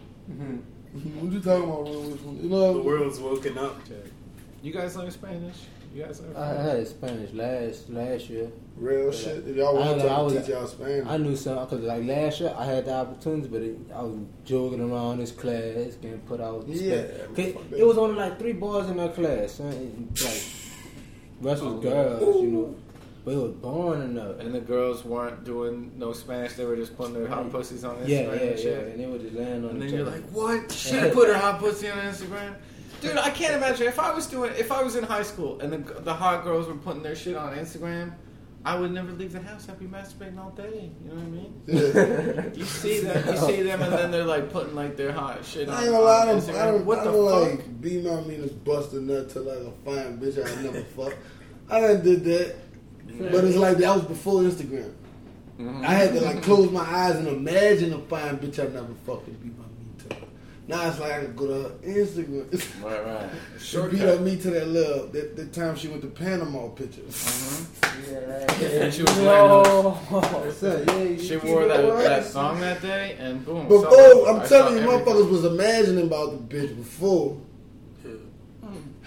What you talking about?" You know, the world's woken up. You guys learn Spanish? You guys learn I Spanish? had Spanish last last year. real shit. If y'all I want know, I to was- teach y'all Spanish, I knew some because like last year I had the opportunity, but it, I was jogging around this class, getting put out. Yeah, It, fuck that. it was only like three boys in that class, son. and, like rest was girls, you know. But it was boring enough. And the girls weren't doing no Spanish; they were just putting their hot pussies on Instagram Yeah, yeah, and yeah, shit. and they would just land on And then each you're other. like, "What? She put her hot pussy on Instagram." Dude, I can't imagine if I was doing, if I was in high school and the the hot girls were putting their shit on Instagram, I would never leave the house. I'd be masturbating all day. You know what I mean? You see them, you see them, and then they're like putting like their hot shit on, I ain't gonna lie, I on don't, Instagram. I don't, what I the don't fuck? like beat my mean to bust a nut to like a fine bitch I never fucked. I done did that, but it's like that was before Instagram. Mhm. I had to like close my eyes and imagine a fine bitch I never fucked and beat my meat to. Now it's like I can go to her Instagram. Right, right. She Shortcut. beat up me to that little that, that time she went to Panama pictures. And she was Yo. wearing Son, yeah, you she keep wore it that, right. that song that day, and boom. Before, saw- I'm I telling saw you, everything. motherfuckers was imagining about the bitch before.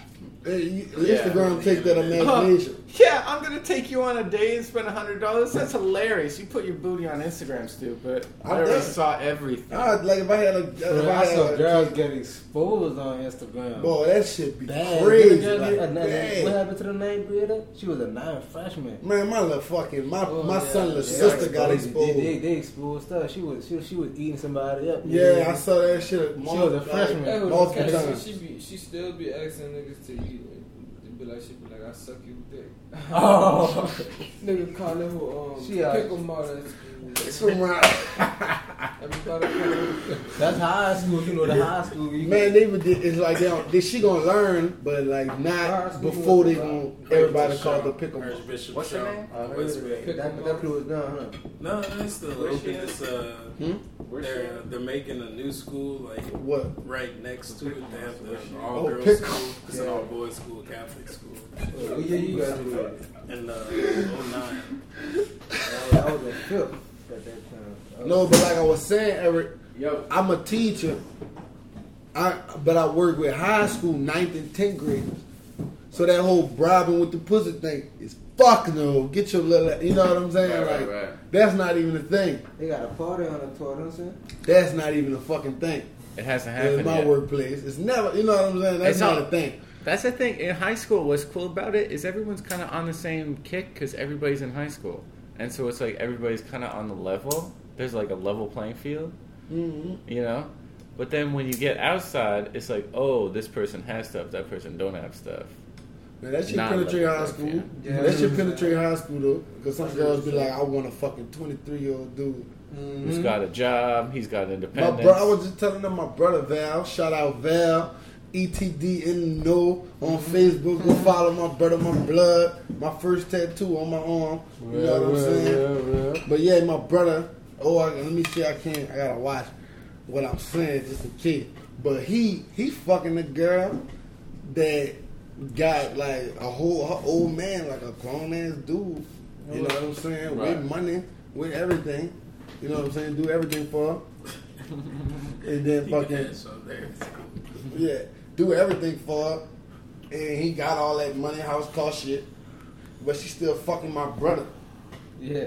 Hey, you- Yeah. Instagram take that Huh. imagination. Yeah, I'm gonna take you on a date and spend a hundred dollars. That's hilarious. You put your booty on Instagram, stupid. I I already did. saw everything. I, like if I had a, if Bro, I I had saw a girls kid, get exposed on Instagram. boy, that shit be Bad. crazy. Didn't the girl Like, get- uh, bad. What happened to the ninth grader? She was a nine freshman. Man, my little fucking my Oh, my yeah, son little yeah. sister got They- exposed. They, they, they exposed her. She was she, was- she was eating somebody up. Yeah, I saw that shit. She was a freshman. That was multiple crazy. times. She be, she still be asking niggas to eat. They be like, she be like, I suck you dick. Oh. Nigga calling who um She, uh, pickle model. So, man, Everybody calling. That's high school. You know the high school. You man, they would. It's like they don't, they, she gonna learn, but like High not school before they was gonna everybody call the pickle. Archbishop What's her Shaw. name? I heard West it. Bay. That, that crew was done, huh? No, it's still Where's she open. at? It's, uh, Hmm? Where's she they're at? they're making a new school like What? right next to it. They have the Oh, all girls pickle. school. It's an Yeah. all boys school, Catholic school. Oh, yeah, you guys were there. And uh, oh nine. I was a fifth at that time. No, but like I was saying, Eric, Yo, I'm a teacher. I but I work with high school, ninth and tenth graders. So that whole bribing with the pussy thing is fuck no. Get your little, you know what I'm saying? Right, right, like right. that's not even a thing. They got a party on the tour, don't they? That's not even a fucking thing. it hasn't In happened my yet. workplace, it's never. You know what I'm saying? That's It's not all- a thing. That's the thing. In high school, what's cool about it is everyone's kind of on the same kick because everybody's in high school, and so it's like everybody's kind of on the level. There's like a level playing field, Mm-hmm. you know. But then when you get outside, it's like, oh, this person has stuff, that person don't have stuff. Man, that shit Not penetrate level high playing school. field. Yeah. That shit penetrate high school though, because some girls be like, I want a fucking twenty-three year old dude. Who's got a job? He's got My independence. bro, I was just telling them my brother Val. Shout out Val, E T D in the know on Facebook. Go follow my brother, my blood. My first tattoo on my arm. You know what I'm saying? But yeah, my brother. Oh, I, let me see. I can't. I gotta watch what I'm saying just in case. But he he fucking a girl that got like a whole her old man, like a grown ass dude. You know what I'm saying? Right. With money, with everything. You know what I'm saying? Do everything for her. And then Keep fucking your ass up there. yeah, do everything for her. And he got all that money, house cost shit. But she still fucking my brother. Yeah.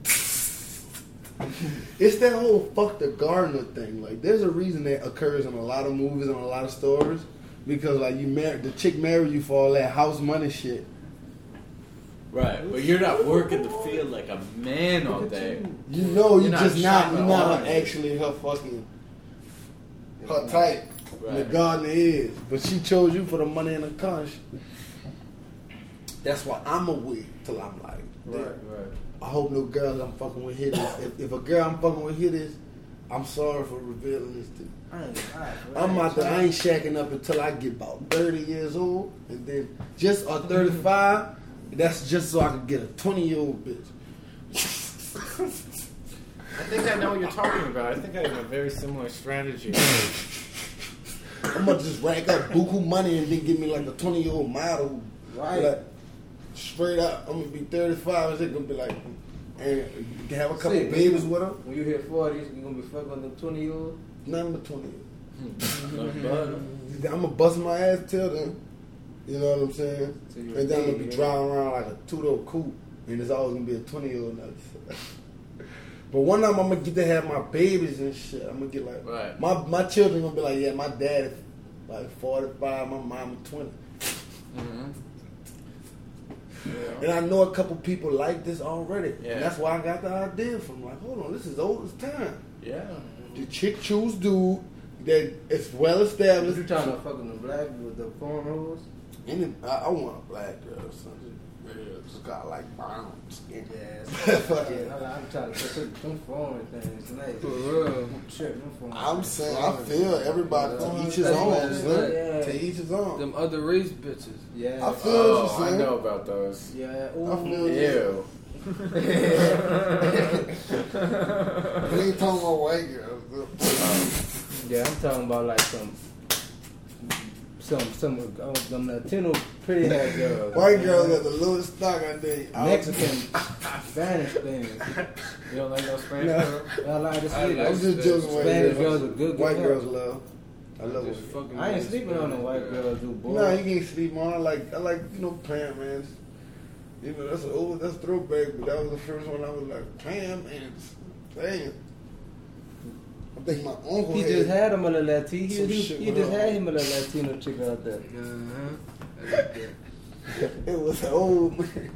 It's that whole fuck the gardener thing. Like, there's a reason that occurs in a lot of movies and a lot of stories. Because, like, you marry, the chick married you for all that house money shit. Right, but you're not working the field like a man all day. You know, you You're not just not, shopping you're not on. actually her fucking, her type. The Right. gardener is. But she chose you for the money and the conch. That's why I'm a wait till I'm like, Right, right. I hope no girls I'm fucking with hit this. If, if a girl I'm fucking with hit this, I'm sorry for revealing this to you. I ain't, I, I'm out there, I ain't shacking up until I get about thirty years old. And then just or thirty-five, that's just so I can get a twenty year old bitch. I think I know what you're talking about. I think I have a very similar strategy. I'm gonna just rack up buku money and then give me like a twenty year old model. Right. Like, straight up, I'm gonna be thirty-five and they're gonna be like, and you can have a couple See, babies with her. When you hit forty, you gonna be fucking on the twenty year old. Nothing but twenty. But I'm gonna bust my ass till then. You know what I'm saying? So you're And then I'm gonna be baby, driving around like a two-door coupe, and it's always gonna be a twenty-year-old. But one time I'm gonna get to have my babies and shit. I'm gonna get like Right. my my children gonna be like, yeah, my dad is like forty-five, my mom is twenty. Mhm. And I know a couple people like this already. Yeah. And that's why I got the idea from. Like, hold on, this is old as time. Yeah. The chick choose dude that is well If established. you trying to fucking the black with the cornrows, Any, I, I want a black girl, something real, just got like brown skin. yes. Fucking- I'm, I'm trying to put them foreign things. Nice. For real. I'm tripping them foreign. I'm saying, I feel everybody to each his That's own, what it son. is. To each his own. Them other race bitches. Yeah. I feel Oh, what I you're saying. know about those. Yeah. I feel Ooh. Ew. We ain't talking about white girls. though. Yeah, I'm talking about like some, some, some, uh, them Latino pretty hair girls. White girls got the lowest stock, I think. Mexican, Spanish things. You don't like those Spanish No. girls? I like to see I it. like I'm just joking. White Spanish girls, girls are good. White good girls girls. love. I love Just it. fucking I ain't with sleeping on a white Hispanic girl, dude. Boy. Nah, you can't sleep on. I like, I like, you know, Pam, man. You know, that's an old, that's throwback, but that was the first one I was like, Pam, man. Damn. I think my uncle He had, just had him a little Latino. He, some he, shit he with just her. had him a little Latino chick out there. It was an old man.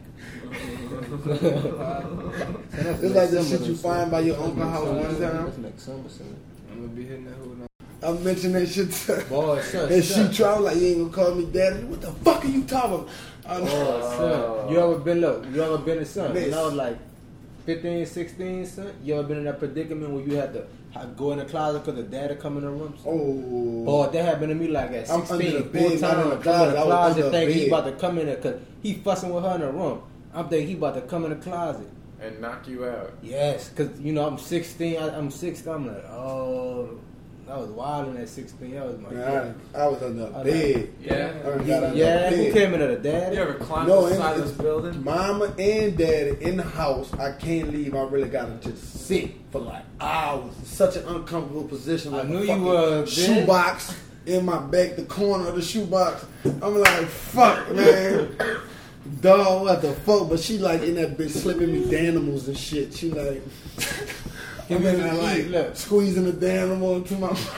It's like the shit you find by your uncle's house one time. That's next summer, son. I'm gonna be hitting that hood now. I mentioned that shit to her. Boy, son, And son. she tried like, you ain't gonna call me daddy. What the fuck are you talking about? I know. Oh, son. You ever been, look, you ever been in son? When Miss. I was like fifteen, sixteen, son, you ever been in that predicament where you had to ha- go in the closet because the daddy come in the room? Son? Oh. Boy, that happened to me like at I'm under sixteen. the Full bed, not time in the to come in closet. the I was closet under thinking he bed. about to come in there because he fussing with her in the room. I'm thinking he about to come in the closet. And knock you out. Yes, because, you know, I'm sixteen. I, I'm sixteen. I'm like, oh, I was wilding at sixteen. That was my Man, I, I was under a I bed. Yeah. I done got under Yeah, a who bed. came in at a daddy? You ever climbed No, the and side of it's this building? Mama and daddy in the house. I can't leave. I really gotta just sit for like hours. It's such an uncomfortable position. Like I knew a you fucking were shoebox in my back, the corner of the shoebox. I'm like, fuck, man. Dog, what the fuck? But she like in that bitch slipping me Danimals and shit. She like, I'm in there like Look. squeezing the Danimal into my mouth.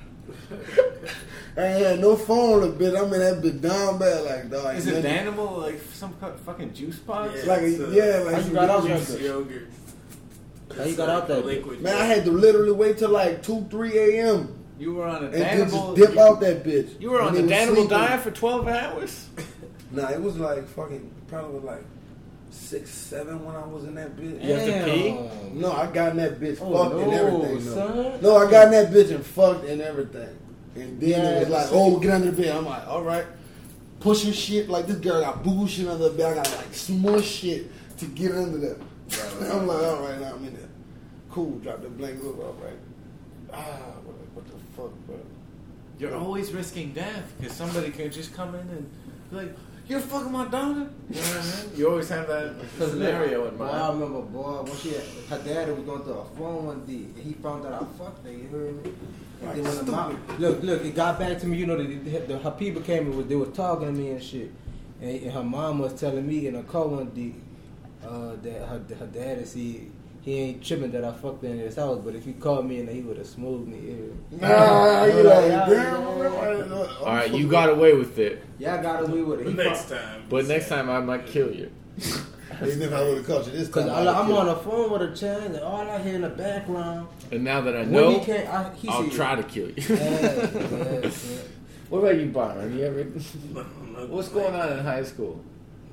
I ain't had no phone a bit. I'm in that bitch down bad like dog. Is it Danimal like some kind of fucking juice box? It's like a, yeah, like How you some got out juice there? Yogurt. How you got out there? Liquid. Man, I had to literally wait till like two, three a.m. You were on a and then Danimal. just dip out that bitch. You were on When the they was Danimal sleeping. diet for twelve hours? Nah, it was like fucking probably was like six, seven when I was in that bitch. You have to pee? Damn. No, I got in that bitch Oh, fucked and no, everything. No. son. no, I got in that bitch and fucked and everything. And then Yeah, it was like, son. oh, get under the bed. I'm like, all right. Pushing shit. Like this girl got boo shit under the bed. I got like smush shit to get under there. I'm like, all right, now I'm in there. Cool, drop the blanket over, all right. Ah, what, what the fuck, bro? You're always risking death because somebody can just come in and be like, "You're fucking my daughter." You know what I mean? You always have that scenario in Boy, I mind. remember, boy, when she had, her daddy was going through a phone one day, and he found out I fucked her, you heard me? And Like then when the stupid. mom, look, look, it got back to me, you know, the, the, the, her people came and was, they were talking to me and shit. And, and her mom was telling me in a call one day uh, that her, her daddy, see, he ain't tripping that I fucked her in his house, but if he called me and he would have smoothed me. Yeah. Nah, you like, Yeah, damn, yeah. All right, you got away with it, Yeah, I got away with it. The He next fucked- time. but next time I might kill you. Even if I would have caught you this Cause time. I, I'd I'm kill on you. the phone with a child, and all I hear in the background. And now that I When know, he came, I, he I'll said, try to kill you. Yeah, yeah, yeah. What about you, Byron? You ever? No, no, What's like, going on in high school?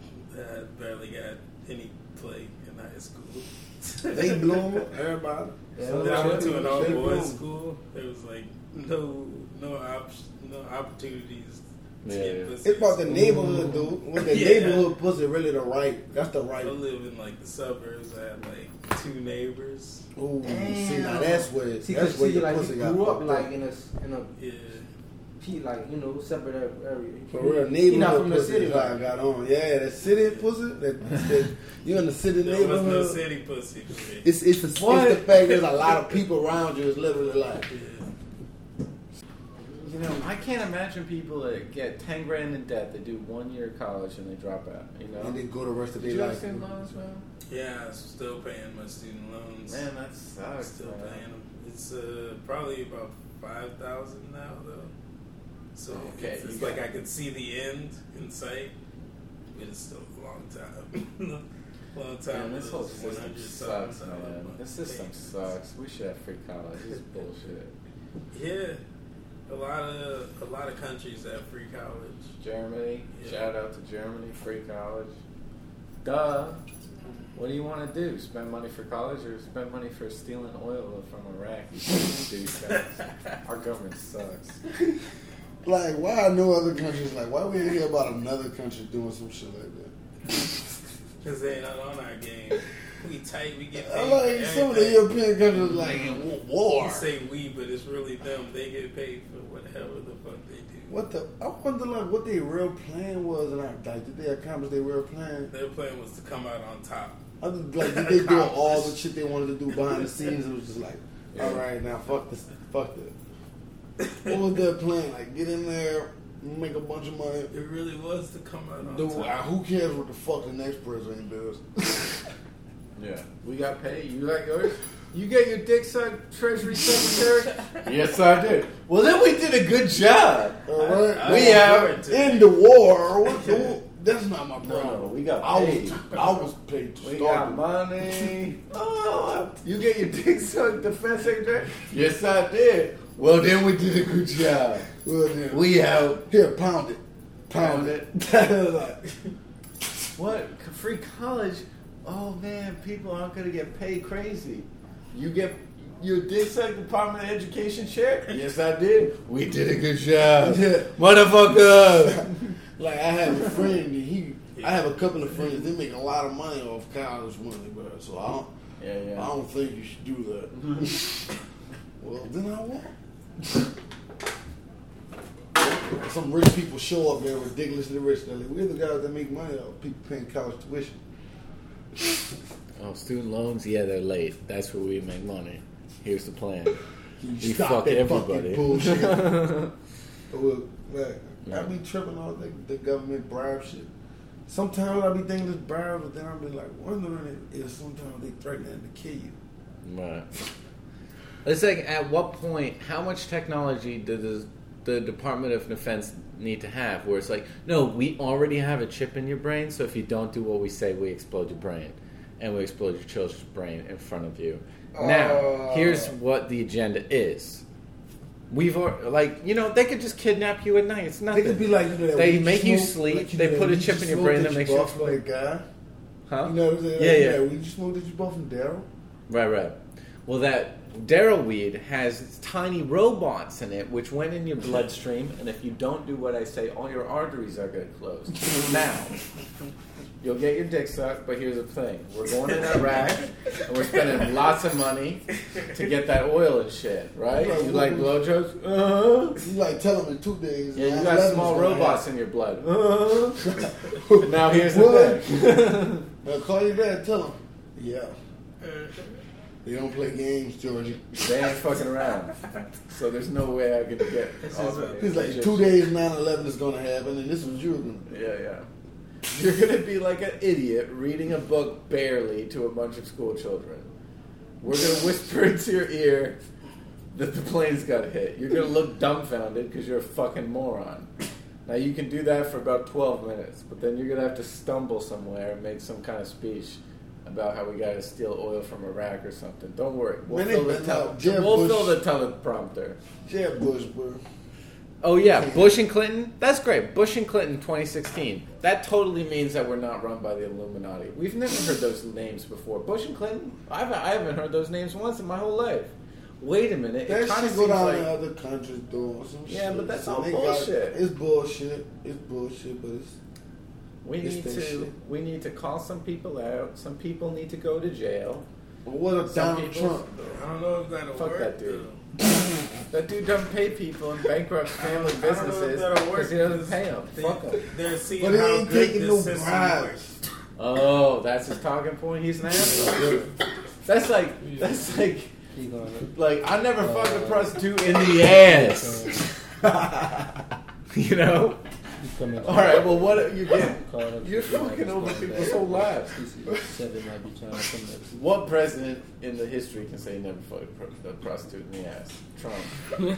I barely got any play in high school. They bloom everybody. Yeah, So then I went to an all They boys bloom. school. There was like no no op- no opportunities to Yeah. get pussy. It's about the neighborhood, dude. When the Yeah. neighborhood pussy really the right, that's the I right. live in like the suburbs. I had like two neighbors. Ooh, Damn. see now that's where See, that's cause where see, your like pussy he got grew up fucked like up. in a s- in a Yeah. P, like you know separate area. For real, He not neighborhood from the pussy city, is how I like. got on. Yeah, that city pussy. That, that you in the city There was no neighborhood. city pussy for me. It's it's the, it's the fact there's a lot of people around you. It's literally like Yeah. You know, I can't imagine people that get ten grand in debt. They do one year of college and they drop out. You know, and then go the rest of Did their you have life. student loans, man? Yeah, I'm still paying my student loans. Man, that I'm sucks. still man. paying them. It's uh, probably about five thousand now, though. So Okay, it's, it's you like got- I can see the end in sight, but it's still a long time. long time. Man, this with whole those system one hundred sucks, something dollar man. month This system payments. sucks. We should have free college. This is bullshit. Yeah, a lot of a lot of countries have free college. Germany, Yeah. shout out to Germany, free college. Duh. What do you want to do? Spend money for college or spend money for stealing oil from Iraq? You douchebags. Our government sucks. Like, why are no other countries like? Why we didn't hear about another country doing some shit like that? Because they not on our game. We tight, we get I paid. like for some of the everything. European countries like in war. We say we, but it's really them. They get paid for whatever the fuck they do. What the? I wonder like what their real plan was, and I, like did they accomplish their real plan? Their plan was to come out on top. I just, like did they do all the shit they wanted to do behind the scenes? It was just like, all right, now fuck this, fuck this. What was their plan? Like, get in there, make a bunch of money. It really was to come out on Do, top. uh, who cares what the fuck the next president does? Yeah. We got paid. You like yours? You get your dick sucked, Treasury Secretary? Yes, I did. Well, then we did a good job. All right. I- I we have in the war. What the, that's not my problem. No, we got I paid. was, I was paid to We start got it. money. Oh, you get your dick sucked, Defense Secretary? Yes, I did. Well, then we did a good job. Well, then, We out. here, pound it. Pound it. Like, What? Free college? Oh, man, people aren't going to get paid crazy. You get your dick sucked Department of Education chair? Yes, I did. We did a good job. Motherfucker. like, I have a friend, and he, I have a couple of friends, they make a lot of money off college money, bro. So I don't, Yeah, yeah. I don't think you should do that. Well, then I won't. Some rich people show up there ridiculously rich. They're like, we're the guys that make money off people paying college tuition. Oh, student loans? Yeah, they're late. That's where we make money. Here's the plan. You We stop fuck that everybody. fucking bullshit. Well, man, I be tripping all the, the government bribe shit. Sometimes I be thinking it's bribes, but then I be like wondering if sometimes they threatening to kill you. Right. It's like, at what point, how much technology does the Department of Defense need to have? Where it's like, no, we already have a chip in your brain, so if you don't do what we say, we explode your brain. And we explode your children's brain in front of you. Now, Uh. here's what the agenda is. We've, al- like, you know, they could just kidnap you at night. It's nothing. They could be like, you know, that They weed make you smoke, sleep. like, you They know, put a weed chip you in your smoke brain that that makes you you bought from that guy. Huh? You know what I'm saying? Yeah, Like, yeah. That weed you smoke that you bought from Daryl. Right, right. Well, that Daryl weed has tiny robots in it, which went in your bloodstream, and if you don't do what I say, all your arteries are going to close. Now, you'll get your dick sucked, but here's the thing. We're going to Iraq, and we're spending lots of money to get that oil and shit, right? You like blowjobs? Uh-huh. You like tell them in two days. Yeah, you nine got eleven small is gonna robots happen. in your blood. Uh-huh. Now here's the What? thing. I'll call you back. Tell them. Yeah. They don't play games, Georgie. They ain't fucking around. So there's no way I can get all that. He's like, two days nine eleven is going to happen, and this was you going to Yeah, yeah. You're going to be like an idiot reading a book barely to a bunch of school children. We're going to whisper into your ear that the planes got hit. You're going to look dumbfounded because you're a fucking moron. Now, you can do that for about twelve minutes, but then you're going to have to stumble somewhere and make some kind of speech about how we got to steal oil from Iraq or something. Don't worry. We'll, Man, fill, they the been tele- out. Jeb we'll Bush- fill the teleprompter. Jeb Bush, bro. Oh yeah, Bush and Clinton. That's great. Bush and Clinton, twenty sixteen. That totally means that we're not run by the Illuminati. We've never heard those names before. Bush and Clinton. I've I haven't heard those names once in my whole life. Wait a minute. That It kind of shit go seems down like in other countries doing some Yeah, shit. but that's So all they got- bullshit. it's bullshit. It's bullshit, but it's we it's need that to shit. we need to call some people out. Some people need to go to jail. But what if Some Donald people- Trump, though? I don't know if that'll Fuck work. that dude. though. That dude doesn't pay people and bankrupts family I don't know if businesses that'll work, because he doesn't 'cause pay them. They, Fuck him. They're seeing But he how ain't good taking this no system bribes. works. Oh, that's his talking point. He's an asshole. That's like that's like He gonna like I never fucked a prostitute in the ass. You know. come in. All right. Well, what you get? Call up You're the fucking over United people's States. whole lives. Seven might be trying to come back. What president in the history can say he never fucked a pro- a prostitute in the ass? Trump.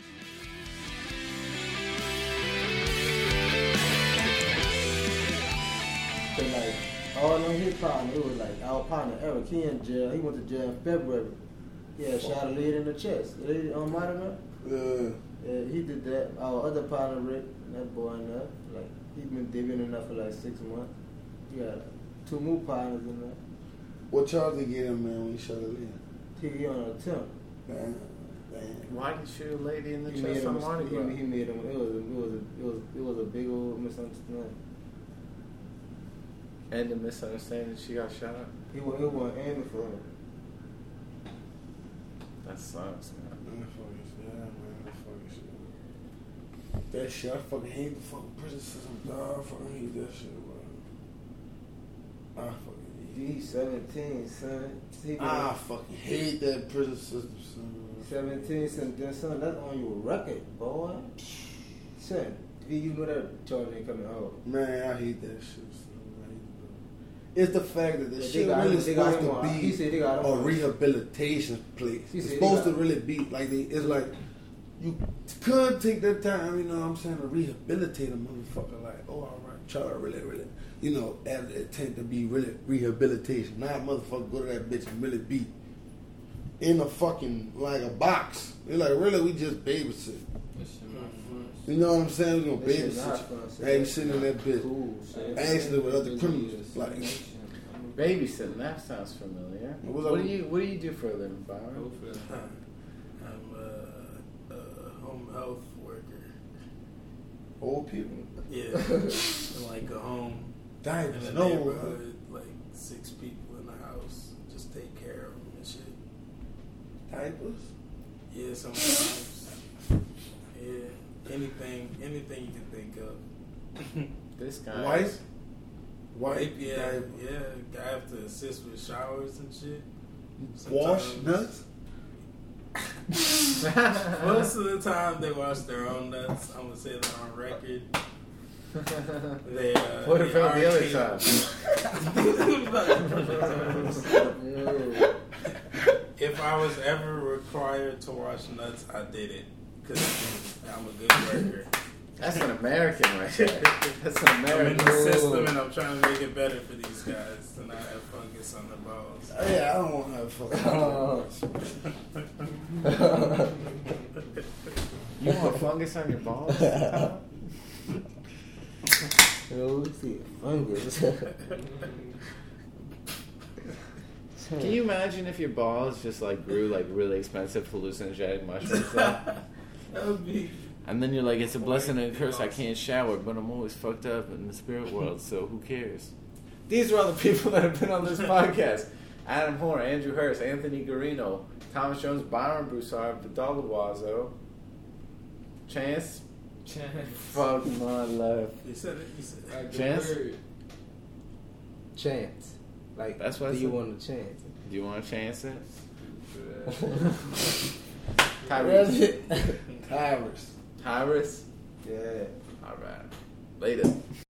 So like all of his partner, it was like our partner Eric, he in jail. He went to jail in February. He had shot a lady in the chest. The lady on Monument. Uh, Yeah, he did that. Our other partner Rick, that boy in there, like he been they been in there for like six months. He got two more partners in there. what charge they get him, man, when he shot a lady? He on an attempt. Man, man. Why did you shoot a lady in the He made, chest a on mis- Mardi Gras? he, he made him. It was it was it was it was a big old misunderstanding. And the misunderstanding she got shot. He was he wasn't aiming for her. That sucks, man. Man, fucking shit. Yeah, man, that fucking shit. That shit, I fucking hate the fucking prison system, dog. I fucking hate that shit, bro. I fucking hate it. He's seventeen, son. He been, I fucking hate that prison system, son. seventeen, son, then son, that's on your record, boy. Son, you know that Jordan ain't coming home. Man, I hate that shit. It's the fact that the Yeah, they shit got really him- they got supposed him to on- be he said they got him a on- rehabilitation place. He It's said they supposed to got- really be like they. It's like you could take that time, you know what I'm saying, to rehabilitate a motherfucker. Like, oh, all right, try to really, really, you know, have the intent to be really rehabilitation. Not motherfucker go to that bitch and really be in a fucking like a box. They're like, really, we just babysit. You know what I'm saying? We're gonna That shit babysit not you. fun, son. Hey, you sitting in that bitch, Cool, son. actually with other criminals. Like, Babysitting, that sounds familiar. What was What that? do you What do you do for a living, Byron? I'm a, a home health worker. Old people. Yeah, like a home Diapers, in a no. neighborhood, like six people in the house, just take care of them and shit. Diapers? Yeah, sometimes. Yeah, anything, anything you can think of. This guy. White? White yeah, diaper. yeah. I have to assist with showers and shit. Wash Sometimes- nuts? Most of the time, they wash their own nuts. I'm gonna say that on record. They, uh, What they about are the other clean. If I was ever required to wash nuts, I did it because I'm a good worker. That's an American right there. That's an I'm in American. the system and I'm trying to make it better for these guys to not have fungus on their balls. Oh, yeah, I don't want to have fucking You want fungus on your balls? Yo, we see fungus. Can you imagine if your balls just like grew like really expensive hallucinogenic mushrooms? Though? That would be. And then you're like, it's a blessing and a curse. I can't shower, but I'm always fucked up in the spirit world, so who cares? These are all the people that have been on this podcast. Adam Horn, Andrew Hurst, Anthony Garino, Thomas Jones, Byron Broussard, Vidal Loiseau, Chance. Chance. Fuck my life. You said it. You said it. Chance? Chance. Like, That's what I do you said. want a chance? Do you want to chance it? Tyrese. Tyrese. Tyrese. Tyrese? Yeah. All right. Later.